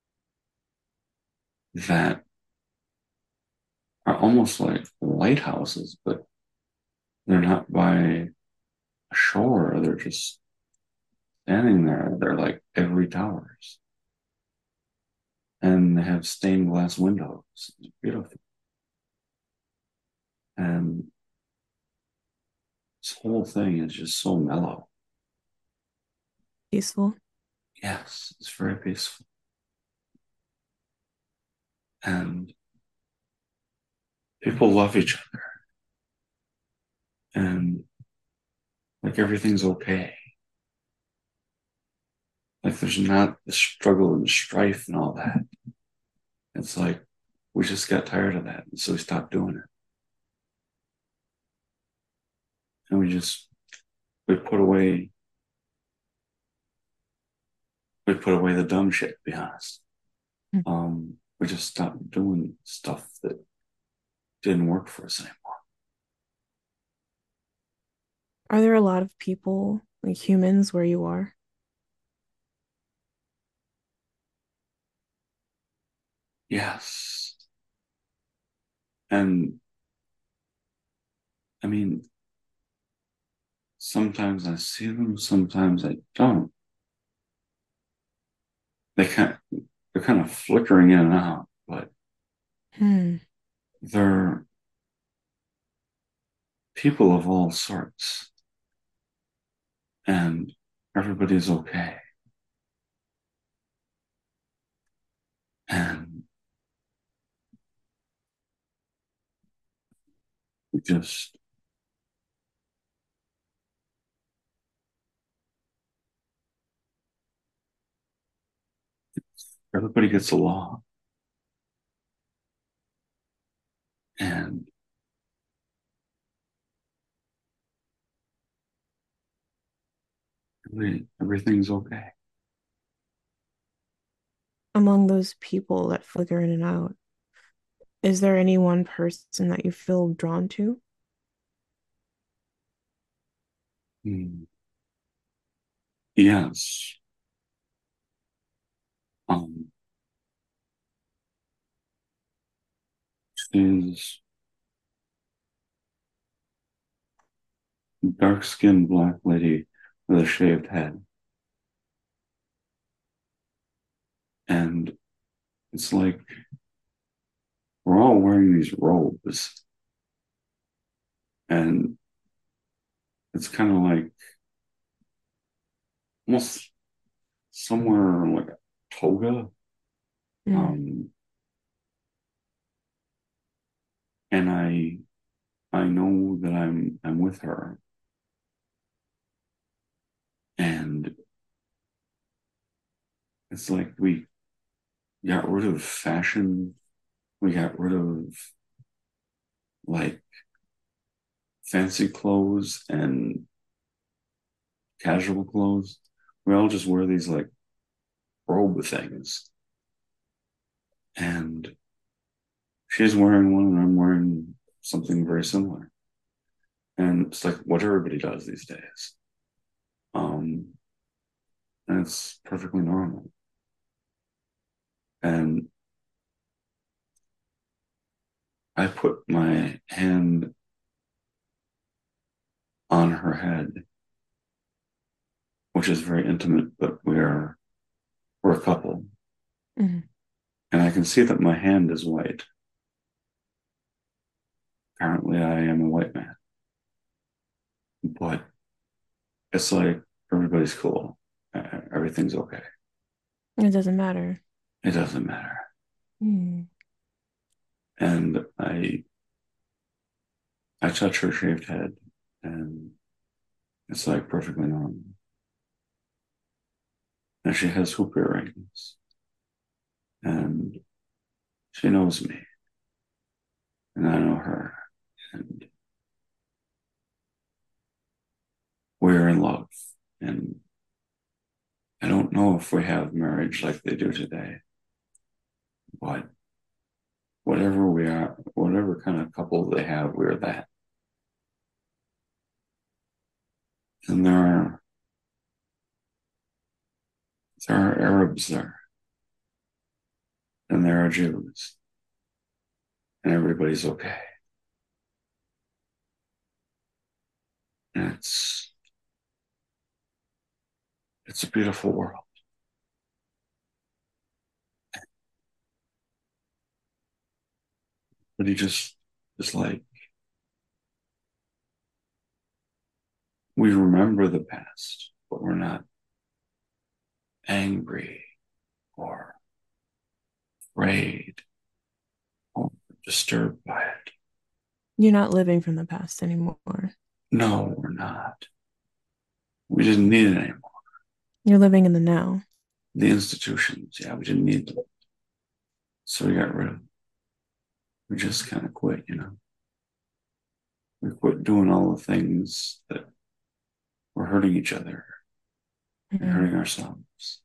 that are almost like lighthouses, but they're not by a shore. They're just standing there. They're like every towers. And they have stained glass windows. It's beautiful. And this whole thing is just so mellow. Peaceful. Yes, it's very peaceful. And people love each other. And like everything's okay. Like there's not the struggle and the strife and all that. It's like we just got tired of that. And so we stopped doing it. And we put away the dumb shit, to be honest. Mm. We just stopped doing stuff that didn't work for us anymore. Are there a lot of people, like humans, where you are? Yes. And I mean, sometimes I see them, sometimes I don't. They kind they're kind of flickering in and out, but Hmm. they're people of all sorts, and everybody's okay. And we just everybody gets along, and everything's okay. Among those people that flicker in and out, is there any one person that you feel drawn to? Mm. Yes. Um, she's a dark-skinned black lady with a shaved head, and it's like we're all wearing these robes, and it's kind of like almost somewhere like a toga. Mm. Um, and I know that I'm with her, and it's like we got rid of fashion, we got rid of like fancy clothes and casual clothes. We all just wear these like robe things, and she's wearing one, and I'm wearing something very similar, and it's like what everybody does these days. Um, and it's perfectly normal. And I put my hand on her head, which is very intimate, but we're a couple. Mm. And I can see that my hand is white. Apparently I am a white man. But it's like everybody's cool. Everything's okay. It doesn't matter. It doesn't matter. Mm. And I touch her shaved head, and it's like perfectly normal. And she has hoop earrings, and she knows me, and I know her, and we're in love, and I don't know if we have marriage like they do today, but whatever we are, whatever kind of couple they have, we're that. And there are Arabs there, and there are Jews, and everybody's okay. And it's a beautiful world. But he just is like we remember the past, but we're not angry or afraid or disturbed by it. You're not living from the past anymore. No, we're not. We didn't need it anymore. You're living in the now. The institutions, yeah, we didn't need them. So we got rid of them. We just kind of quit, you know. We quit doing all the things that were hurting each other and Mhm. hurting ourselves.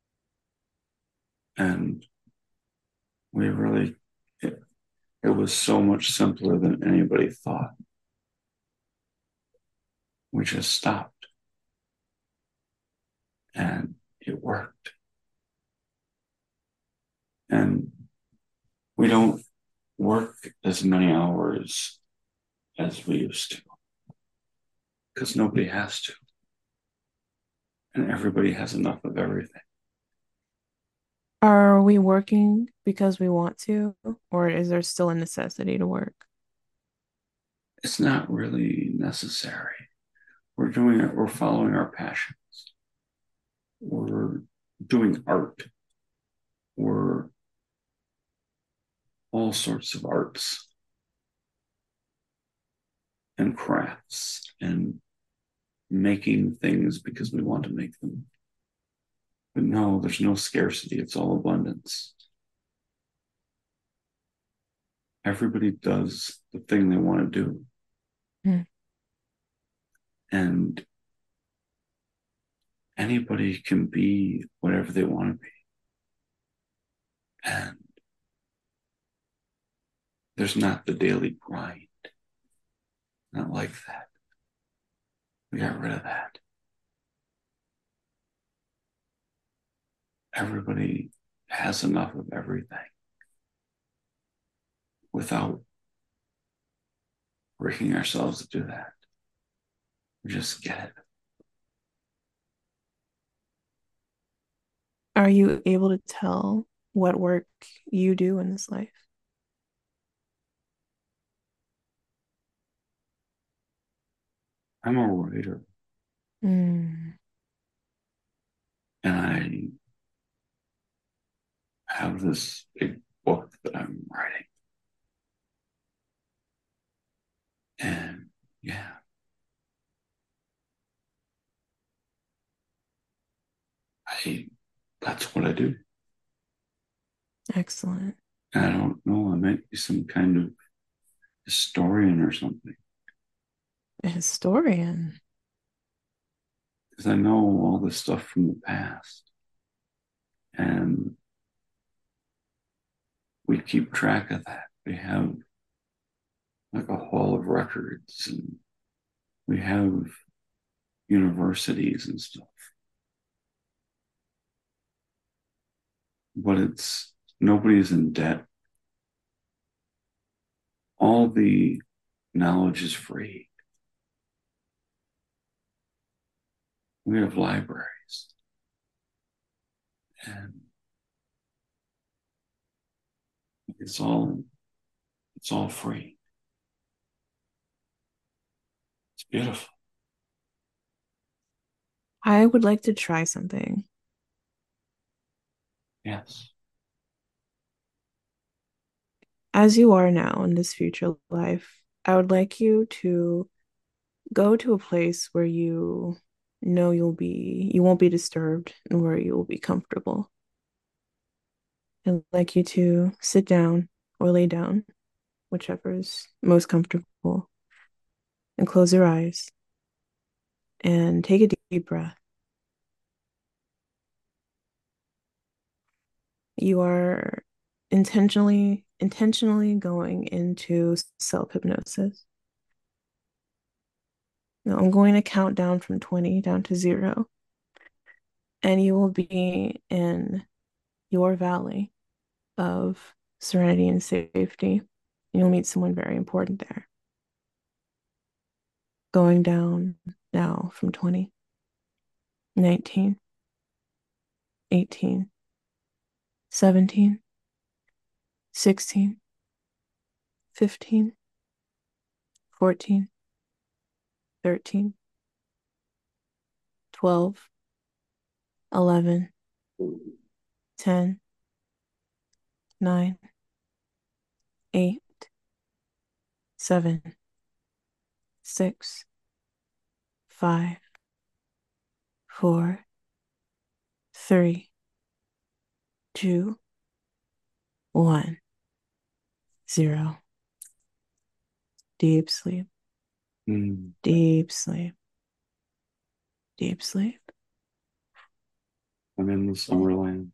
And we really, it was so much simpler than anybody thought. We just stopped and it worked. And we don't work as many hours as we used to because nobody has to. And everybody has enough of everything. Are we working because we want to, or is there still a necessity to work? It's not really necessary. We're doing it, we're following our passions. We're doing art. We're all sorts of arts and crafts and making things because we want to make them. But no, there's no scarcity, it's all abundance. Everybody does the thing they want to do. Mm. And anybody can be whatever they want to be. And there's not the daily grind. Not like that. We got rid of that. Everybody has enough of everything without breaking ourselves to do that. We just get it. Are you able to tell what work you do in this life? I'm a writer Mm, and I have this big book that I'm writing. And yeah, I that's what I do. excellent. And I don't know, I might be some kind of historian or something. A historian. Because I know all this stuff from the past. And we keep track of that. We have like a hall of records and we have universities and stuff. But it's nobody's in debt. All the knowledge is free. We have libraries and it's all it's all free. It's beautiful. I would like to try something. Yes. As you are now in this future life, I would like you to go to a place where you know you won't be disturbed and where you will be comfortable. I'd like you to sit down or lay down, whichever is most comfortable, and close your eyes and take a deep breath. you are intentionally going into self-hypnosis. Now I'm going to count down from 20 down to 0, and you will be in your valley of serenity and safety. You'll meet someone very important there. Going down now from 20, 19, 18, 17, 16, 15, 14, 13, 12, 11, 10, 9, 8, 7, 6, 5, 4, 3, 2, 1, 0. Deep sleep, deep sleep, deep sleep. I'm in the summerland.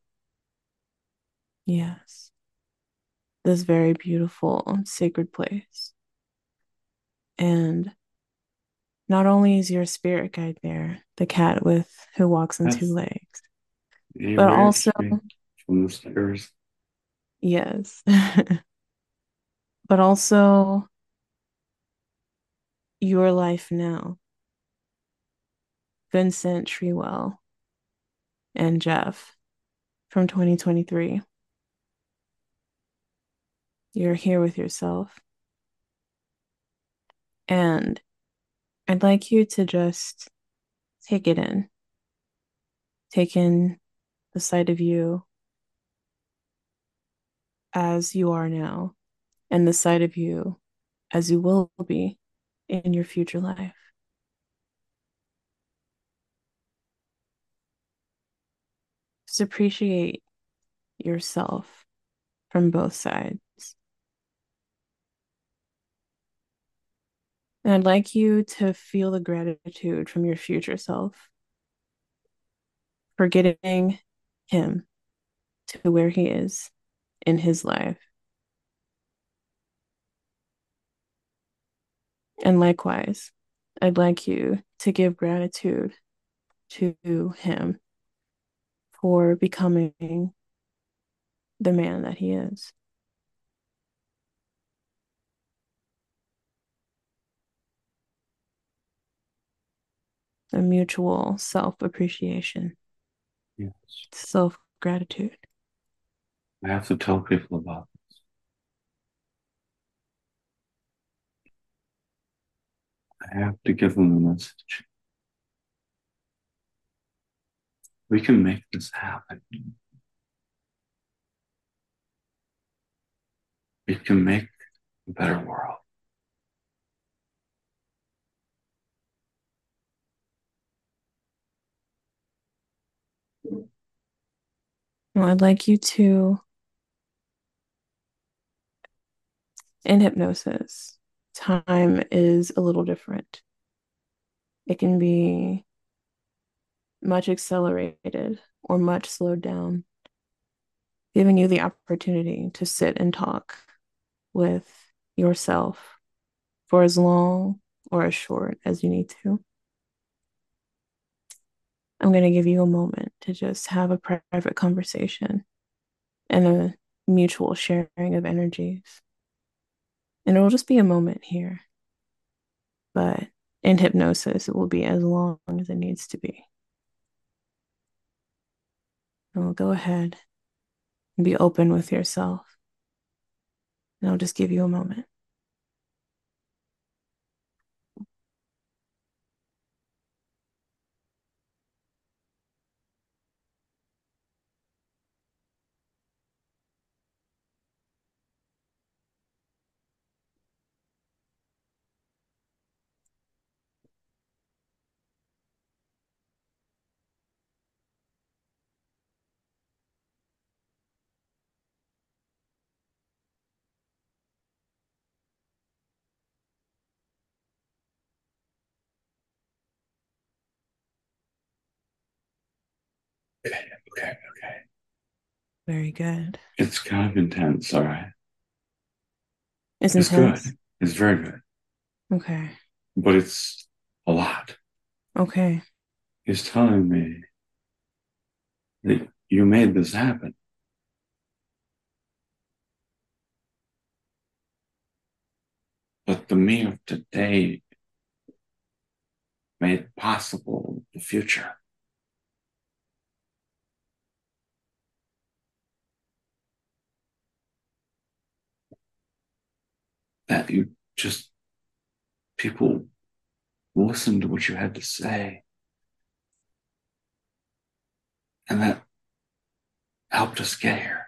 Yes, this very beautiful, sacred place. And not only is your spirit guide there, the cat with who walks on two Yes, legs, he but also, raised me from the stairs. yes, but also your life now, Vincent Trewell and Jeff from 2023. You're here with yourself. And I'd like you to just take it in, take in the sight of you as you are now, and the sight of you as you will be in your future life. Just appreciate yourself from both sides. And I'd like you to feel the gratitude from your future self for getting him to where he is in his life. And likewise, I'd like you to give gratitude to him for becoming the man that he is. A mutual self appreciation, Yes. self gratitude. I have to tell people about this. I have to give them the message. We can make this happen. We can make a better world. Well, I'd like you to, in hypnosis, time is a little different. It can be much accelerated or much slowed down, giving you the opportunity to sit and talk with yourself for as long or as short as you need to. I'm going to give you a moment to just have a private conversation and a mutual sharing of energies. And it will just be a moment here, but in hypnosis, it will be as long as it needs to be. And we'll go ahead and be open with yourself. And I'll just give you a moment. Very good. It's kind of intense, all right. It's It's intense. good. It's very good. Okay. But it's a lot. Okay. He's telling me that you made this happen. But the me of today made possible the future. That you just, people listened to what you had to say. And that helped us get here.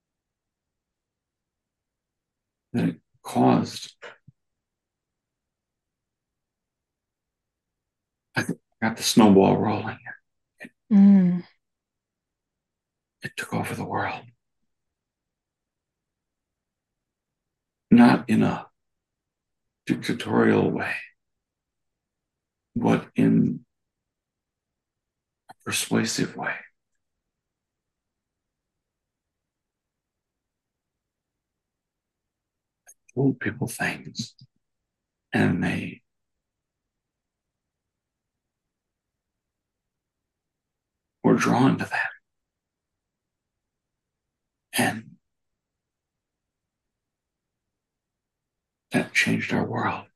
That it caused, I got the snowball rolling. It, Mm. it took over the world. Not in a dictatorial way, but in a persuasive way. Told people things and they were drawn to that. And that changed our world.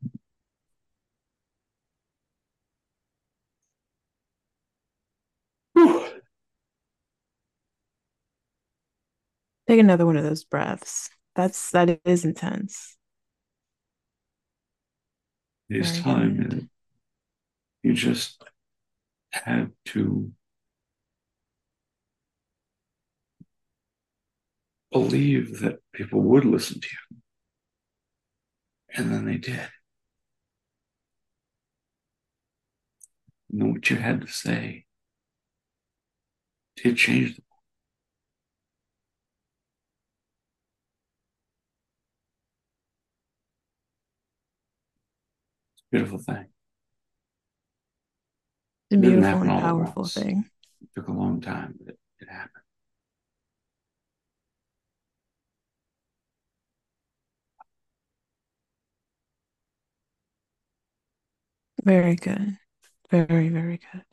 Whew. Take another one of those breaths. That is intense. He's Very telling me good. that you just had to believe that people would listen to you. And then they did. And what you had to say did change the beautiful thing. It's a It didn't beautiful happen and all at powerful once. thing. It took a long time, but it happened. Very good. Very, very good.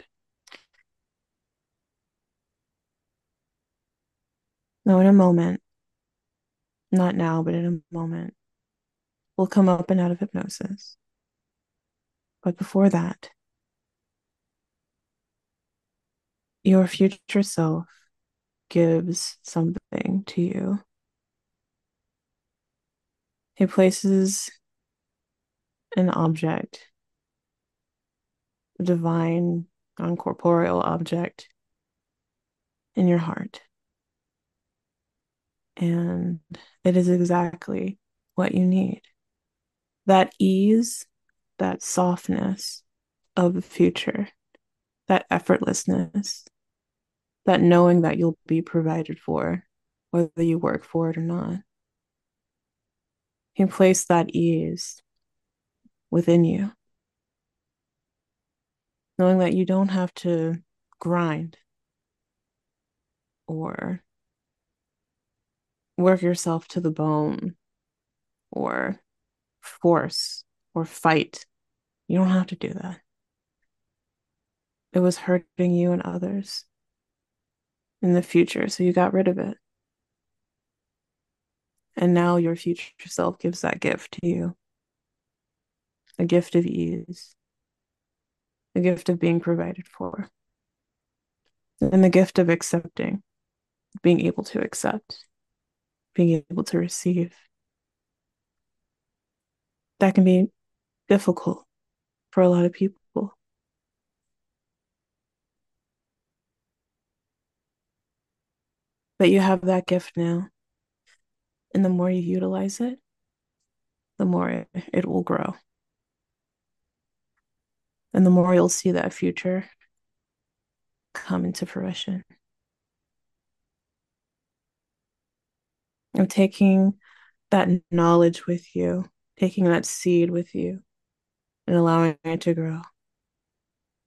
Now, in a moment, not now, but in a moment, we'll come up and out of hypnosis. But before that, your future self gives something to you. He places an object, a divine, uncorporeal object, in your heart. And it is exactly what you need. That ease, that softness of the future, that effortlessness, that knowing that you'll be provided for, whether you work for it or not. He placed that ease within you, knowing that you don't have to grind or work yourself to the bone or force or fight. You don't have to do that. It was hurting you and others in the future, so you got rid of it. And now your future self gives that gift to you, a gift of ease, a gift of being provided for, and the gift of accepting, being able to accept, being able to receive. That can be difficult for a lot of people. But you have that gift now. And the more you utilize it, the more it will grow. And the more you'll see that future come into fruition. And taking that knowledge with you, taking that seed with you, and allowing it to grow.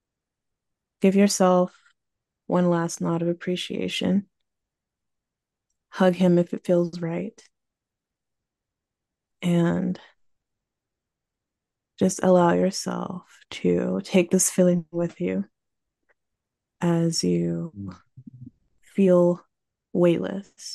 Give yourself one last nod of appreciation hug him if it feels right, and just allow yourself to take this feeling with you as you feel weightless.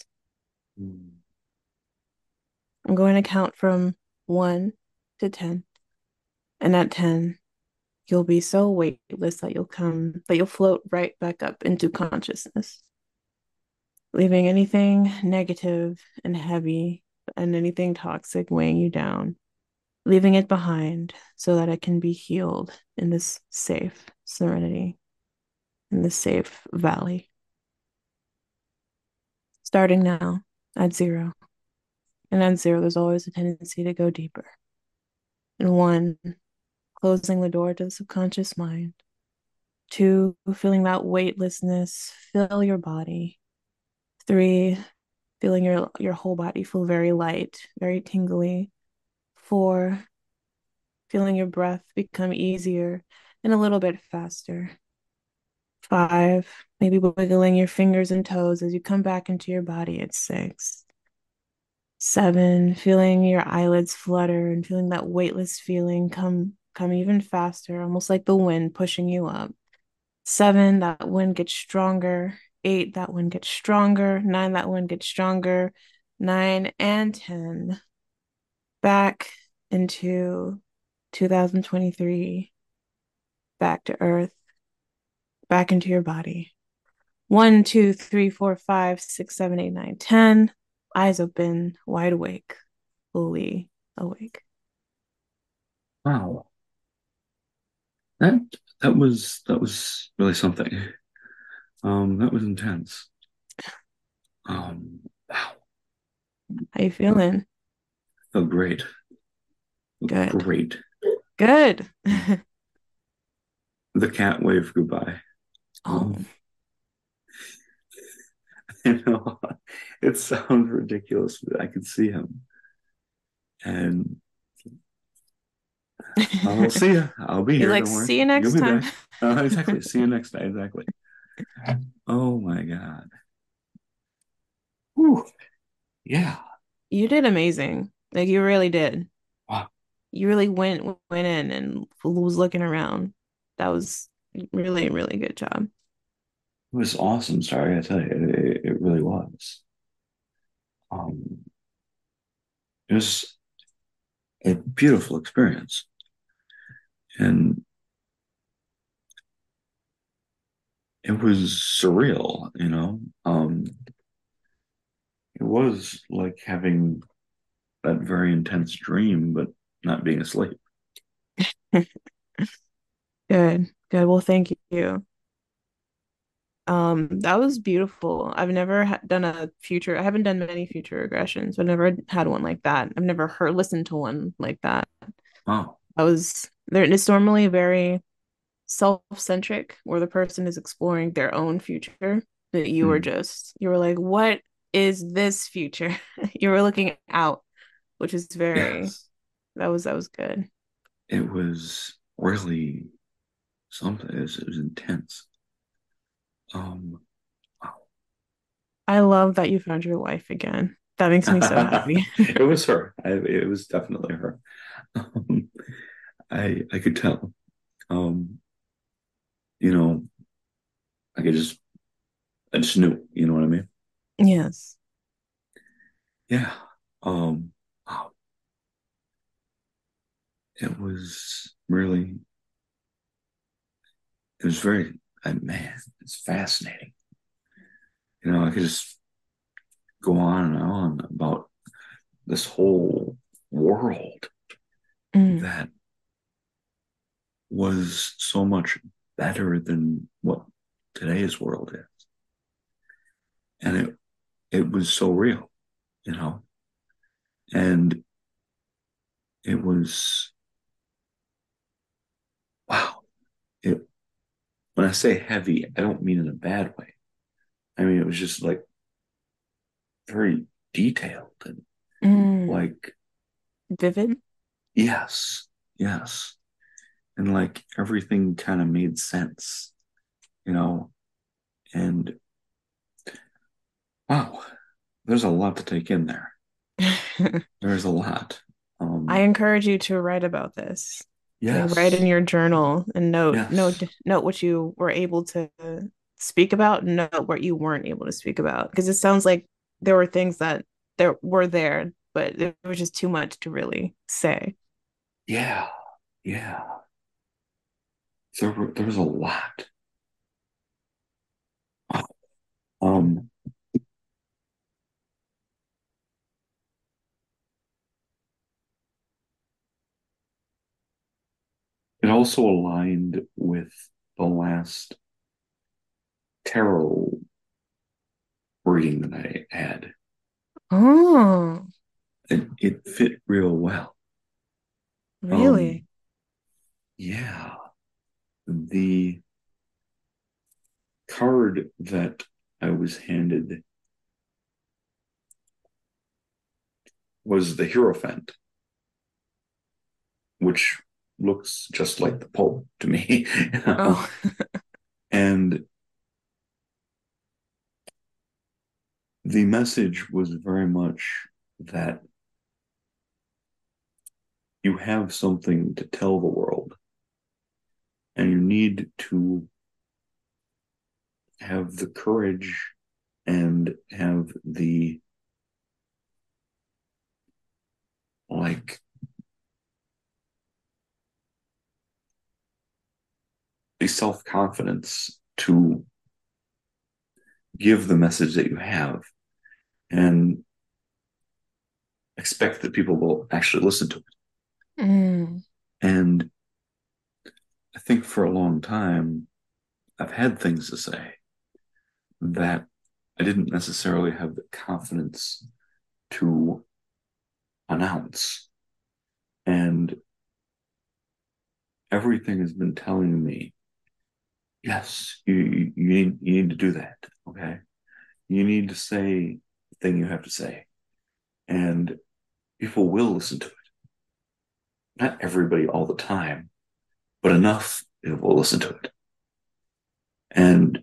I'm going to count from 1 to 10. And at 10, you'll be so weightless that you'll float right back up into consciousness, leaving anything negative and heavy and anything toxic weighing you down, leaving it behind so that it can be healed in this safe serenity, in this safe valley. Starting now at 0. And at 0, there's always a tendency to go deeper. And 1, closing the door to the subconscious mind. 2, feeling that weightlessness fill your body. 3, feeling your whole body feel very light, very tingly. 4, feeling your breath become easier and a little bit faster. 5, maybe wiggling your fingers and toes as you come back into your body at 6. 7, feeling your eyelids flutter and feeling that weightless feeling come even faster, almost like the wind pushing you up. 7, that wind gets stronger. 8, that wind gets stronger. 9, that wind gets stronger. 9 and 10, back into 2023, back to earth, back into your body. 1, 2, 3, 4, 5, 6, 7, 8, 9, 10. Eyes open, wide awake, fully awake. Wow. That that was really something. That was intense. Wow. How you feeling? Felt great. Good. Great. Good. The cat waved goodbye. Oh, You know, it sounds ridiculous, but I could see him. And I'll see you. I'll be he's here. like, Don't worry. see you You'll next be time. back. Exactly. See you next time. Exactly. Oh my God. Whew. Yeah. You did amazing. Like you really did. Wow. You really went in and was looking around. That was really, really good job. It was awesome. Sorry, I tell you, it really was. Um, it was a beautiful experience. And it was surreal, you know. It was like having that very intense dream, but not being asleep. Good. Good. Well, thank you. That was beautiful. I've never done a future. I haven't done many future regressions. I've never had one like that. I've never heard listened to one like that. Wow. I was there. It's normally very self-centric, where the person is exploring their own future. But Hmm. you were like, what is this future? You were looking out, which is very Yes. that was good. It was really something. It was intense. Um, wow. I love that you found your wife again. That makes me so happy. It was her. It was definitely her. Um, I could tell. Um, you know, I just knew. You know what I mean? Yes. Yeah. Wow. It was really. It was very. Man, it's fascinating. You know, I could just go on and on about this whole world Mm, that was so much better than what today's world is. And it was so real, you know. And it was wow. It when I say heavy, I don't mean in a bad way. I mean it was just like very detailed and mm. like Vivid. yes, yes. And like everything kind of made sense, you know. And wow. there's a lot to take in there. There's a lot. I Um, encourage you to write about this. Like write in yes, your journal and yes, note what you were able to speak about, and note what you weren't able to speak about. Because it sounds like there were things that there were there, but there was just too much to really say. yeah, yeah. There was a lot. Um, it also aligned with the last tarot reading that I had. Oh, It fit real well. really? Um, yeah, the card that I was handed was the Hierophant, which looks just like the Pope to me. Oh, And the message was very much that you have something to tell the world, and you need to have the courage and have the like the self-confidence to give the message that you have and expect that people will actually listen to it. mm, And I think for a long time I've had things to say that I didn't necessarily have the confidence to announce. And everything has been telling me, yes, you need to do that. Okay. You need to say the thing you have to say. And people will listen to it. Not everybody all the time, but enough people will listen to it. And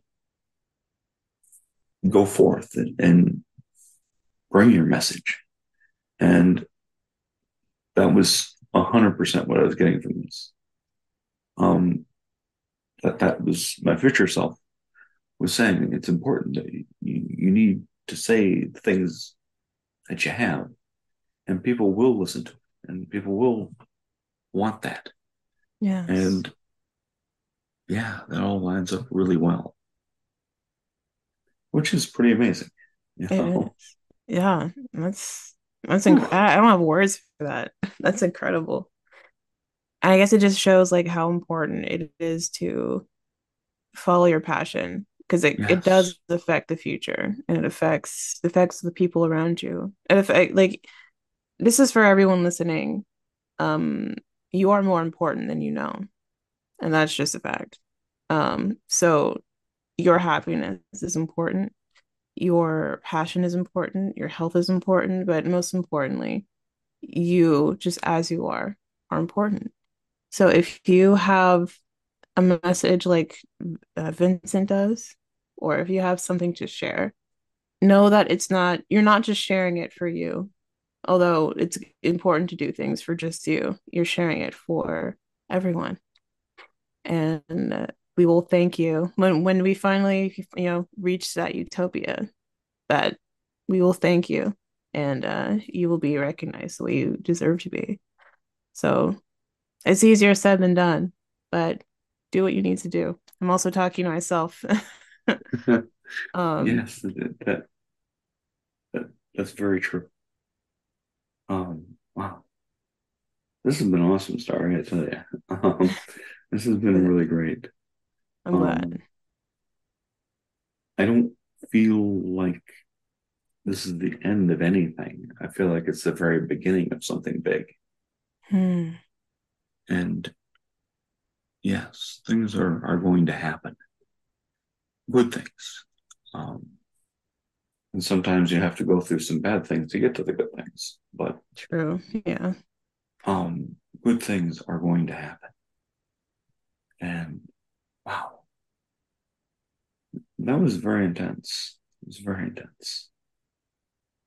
go forth and bring your message. And that was 100% what I was getting from this. Um, that was my future self was saying it's important that you need to say the things that you have, and people will listen to it, and people will want that. yes, And yeah, that all lines up really well, which is pretty amazing. You it know, is. Yeah, that's Whew. I don't have words for that. That's incredible. And I guess it just shows like how important it is to follow your passion because it Yes, does affect the future and it affects the people around you. It affect like this is for everyone listening. Um, you are more important than you know, and that's just a fact. So your happiness is important, your passion is important, your health is important, but most importantly, you just as you are important. So if you have a message like Vincent does, or if you have something to share, know that you're not just sharing it for you, although it's important to do things for just you. You're sharing it for everyone. And we will thank you when we finally, reach that utopia, that we will thank you and you will be recognized the way you deserve to be. So it's easier said than done, but do what you need to do. I'm also talking to myself. um, yes, that that's very true. Wow, this has been awesome, Star. I tell you, this has been really great. I'm glad. Um, I don't feel like this is the end of anything. I feel like it's the very beginning of something big. Hmm. And yes, things are going to happen. Good things. Um, and sometimes you have to go through some bad things to get to the good things. But True. Yeah. good things are going to happen. And wow, that was very intense. It was very intense.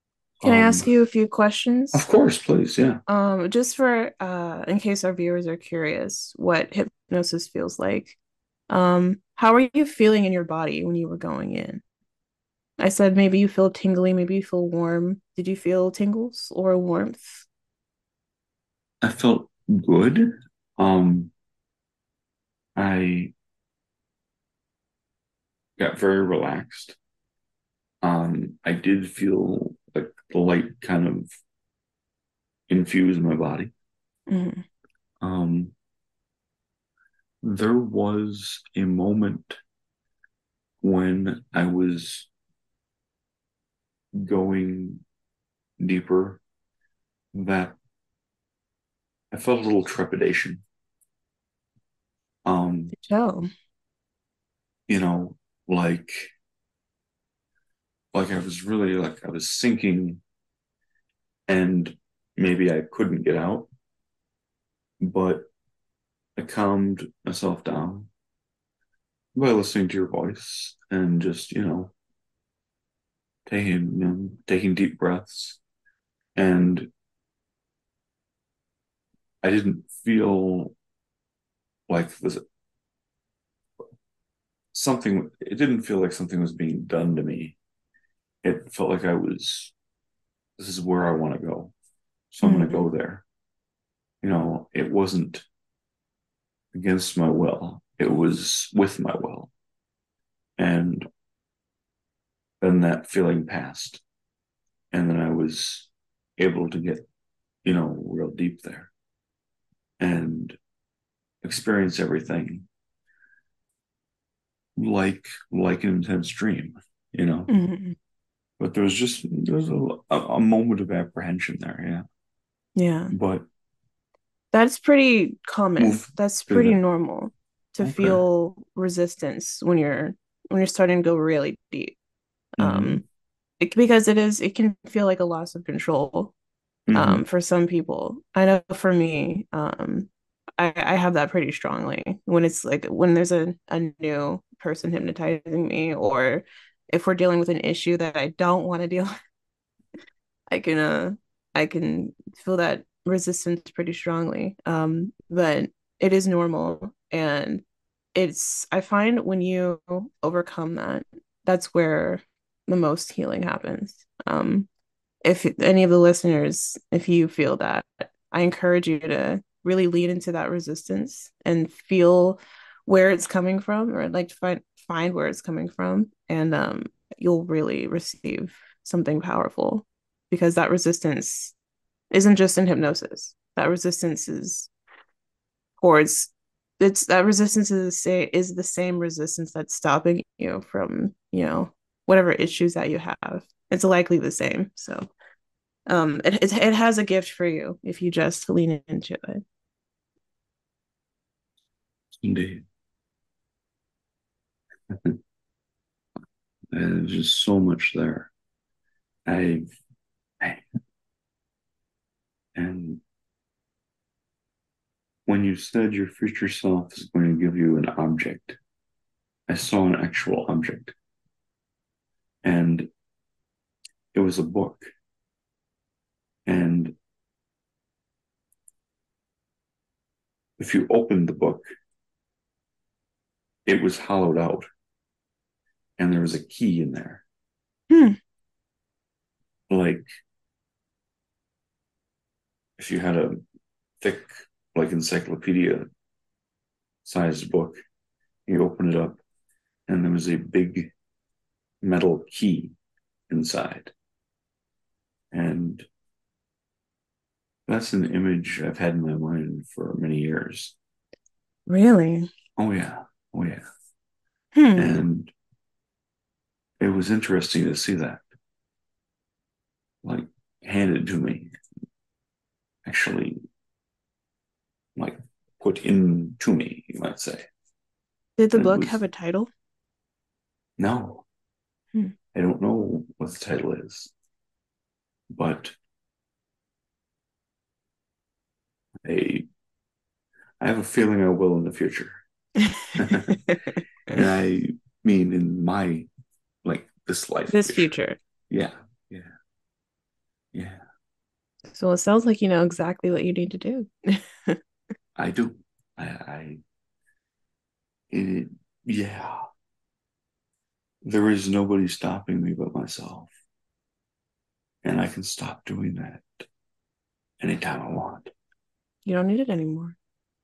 Can I ask Um, you a few of questions? course, please. Yeah. Just for in case our viewers are curious what hypnosis feels like. How are you feeling in your body when you were going in? I said maybe you feel tingly, maybe you feel warm. Did you feel tingles or warmth? I felt good. I got very relaxed. I did feel like the light kind of infuse my body. Hmm. Um, there was a moment when I was going deeper that I felt a little trepidation. Um, Tell. you know, like I was really like I was sinking and maybe I couldn't get out, but I calmed myself down by listening to your voice and just, taking deep breaths. And I didn't feel like this something, it didn't feel like something was being done to me. It felt like this is where I want to go. So I'm going to Mm-hmm. go there. It wasn't against my will, it was with my will. And then that feeling passed. And then I was able to get, real deep there and experience everything like an intense dream, you know. Hmm. But there was a moment of apprehension there, yeah. Yeah. But That's pretty common. move That's through pretty that. normal to Okay. feel resistance when you're starting to go really deep. Mm-hmm. Because it can feel like a loss of control Mm-hmm. for some people. I know for me, I have that pretty strongly when it's like when there's a new person hypnotizing me, or if we're dealing with an issue that I don't want to deal with, I can I can feel that resistance pretty strongly. But it is normal, and it's I find when you overcome that, that's where the most healing happens. If any of the listeners, if you feel that, I encourage you to really lean into that resistance and feel where it's coming from, or like to find where it's coming from, and you'll really receive something powerful because that resistance isn't just in hypnosis. That resistance is towards it's that resistance is the same resistance that's stopping you from, whatever issues that you have. It's likely the same. So it has a gift for you if you just lean into it. Indeed. There's just so much there. I, I and when you said your future self is going to give you an object, I saw an actual object, and it was a book. And if you opened the book, it was hollowed out, and there was a key in there, Hmm. like if you had a thick, like encyclopedia sized book, you open it up, and there was a big metal key inside. And that's an image I've had in my mind for many years. Really? Oh, yeah. Oh, yeah. Hmm. And it was interesting to see that, like, handed to me, actually, like, put into me, you might say. Did the And it book have was, a title? no, Hmm. I don't know what the title is, but I, I have a feeling I will in the future. And I mean, in my, like, this life This future. future. Yeah. Yeah. Yeah, So it sounds like you know exactly what you need to do. I do. I it, yeah, there is nobody stopping me but myself, and I can stop doing that anytime I want. You don't need it anymore.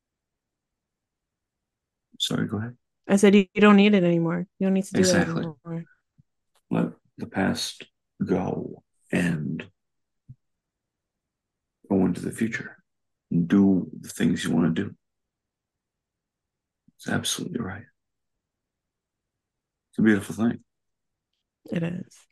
Sorry, go ahead. I said you don't need it anymore. You don't need to do that Exactly. anymore. Let the past go and go into the future. Do the things you want to do. It's absolutely right. It's a beautiful thing. It is.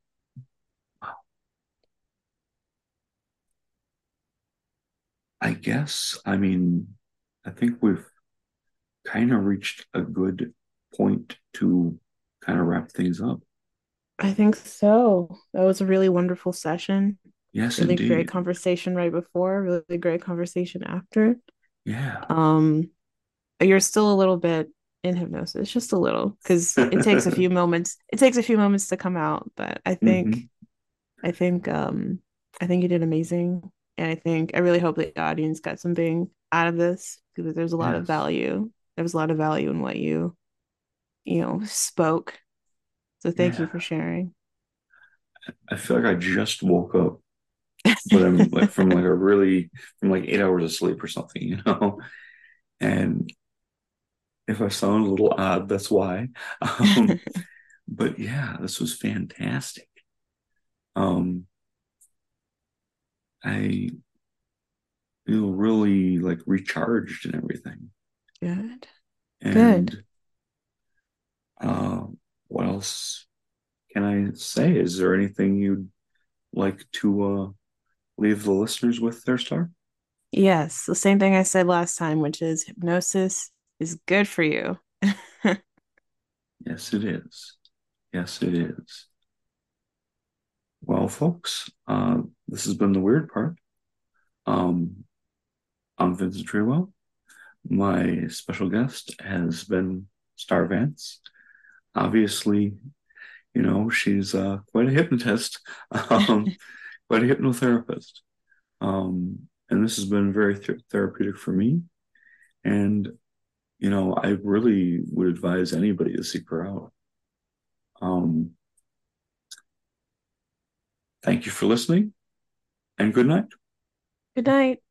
I guess, I mean, I think we've kind of reached a good point to kind of wrap things up. I think so. That was a really wonderful session. Yes, Really great indeed. conversation right before, really great conversation after. Yeah. Um, you're still a little bit in hypnosis, just a little, because it takes a few moments. It takes a few moments to come out, but Hmm. I think, I think you did amazing, and I really hope the audience got something out of this because there's a lot of Yes. value. There was a lot of value in what you spoke. So thank you Yeah. for sharing. I feel like I just woke up, but I'm like from like 8 hours of sleep or something, And if I sound a little odd, that's why. Um, but yeah, this was fantastic. Um, I feel really like recharged and everything. Good. Good. And uh, what else can I say? Is there anything you'd like to leave the listeners with there, Star? Yes, the same thing I said last time, which is hypnosis is good for you. Yes, it is. Yes, it is. Well, folks, this has been the weird part. Um, I'm Vincent Treewell. My special guest has been Star Vance. Obviously, she's quite a hypnotist, quite a hypnotherapist. And this has been very therapeutic for me. And, I really would advise anybody to seek her out. Um, thank you for listening and good night. Good night.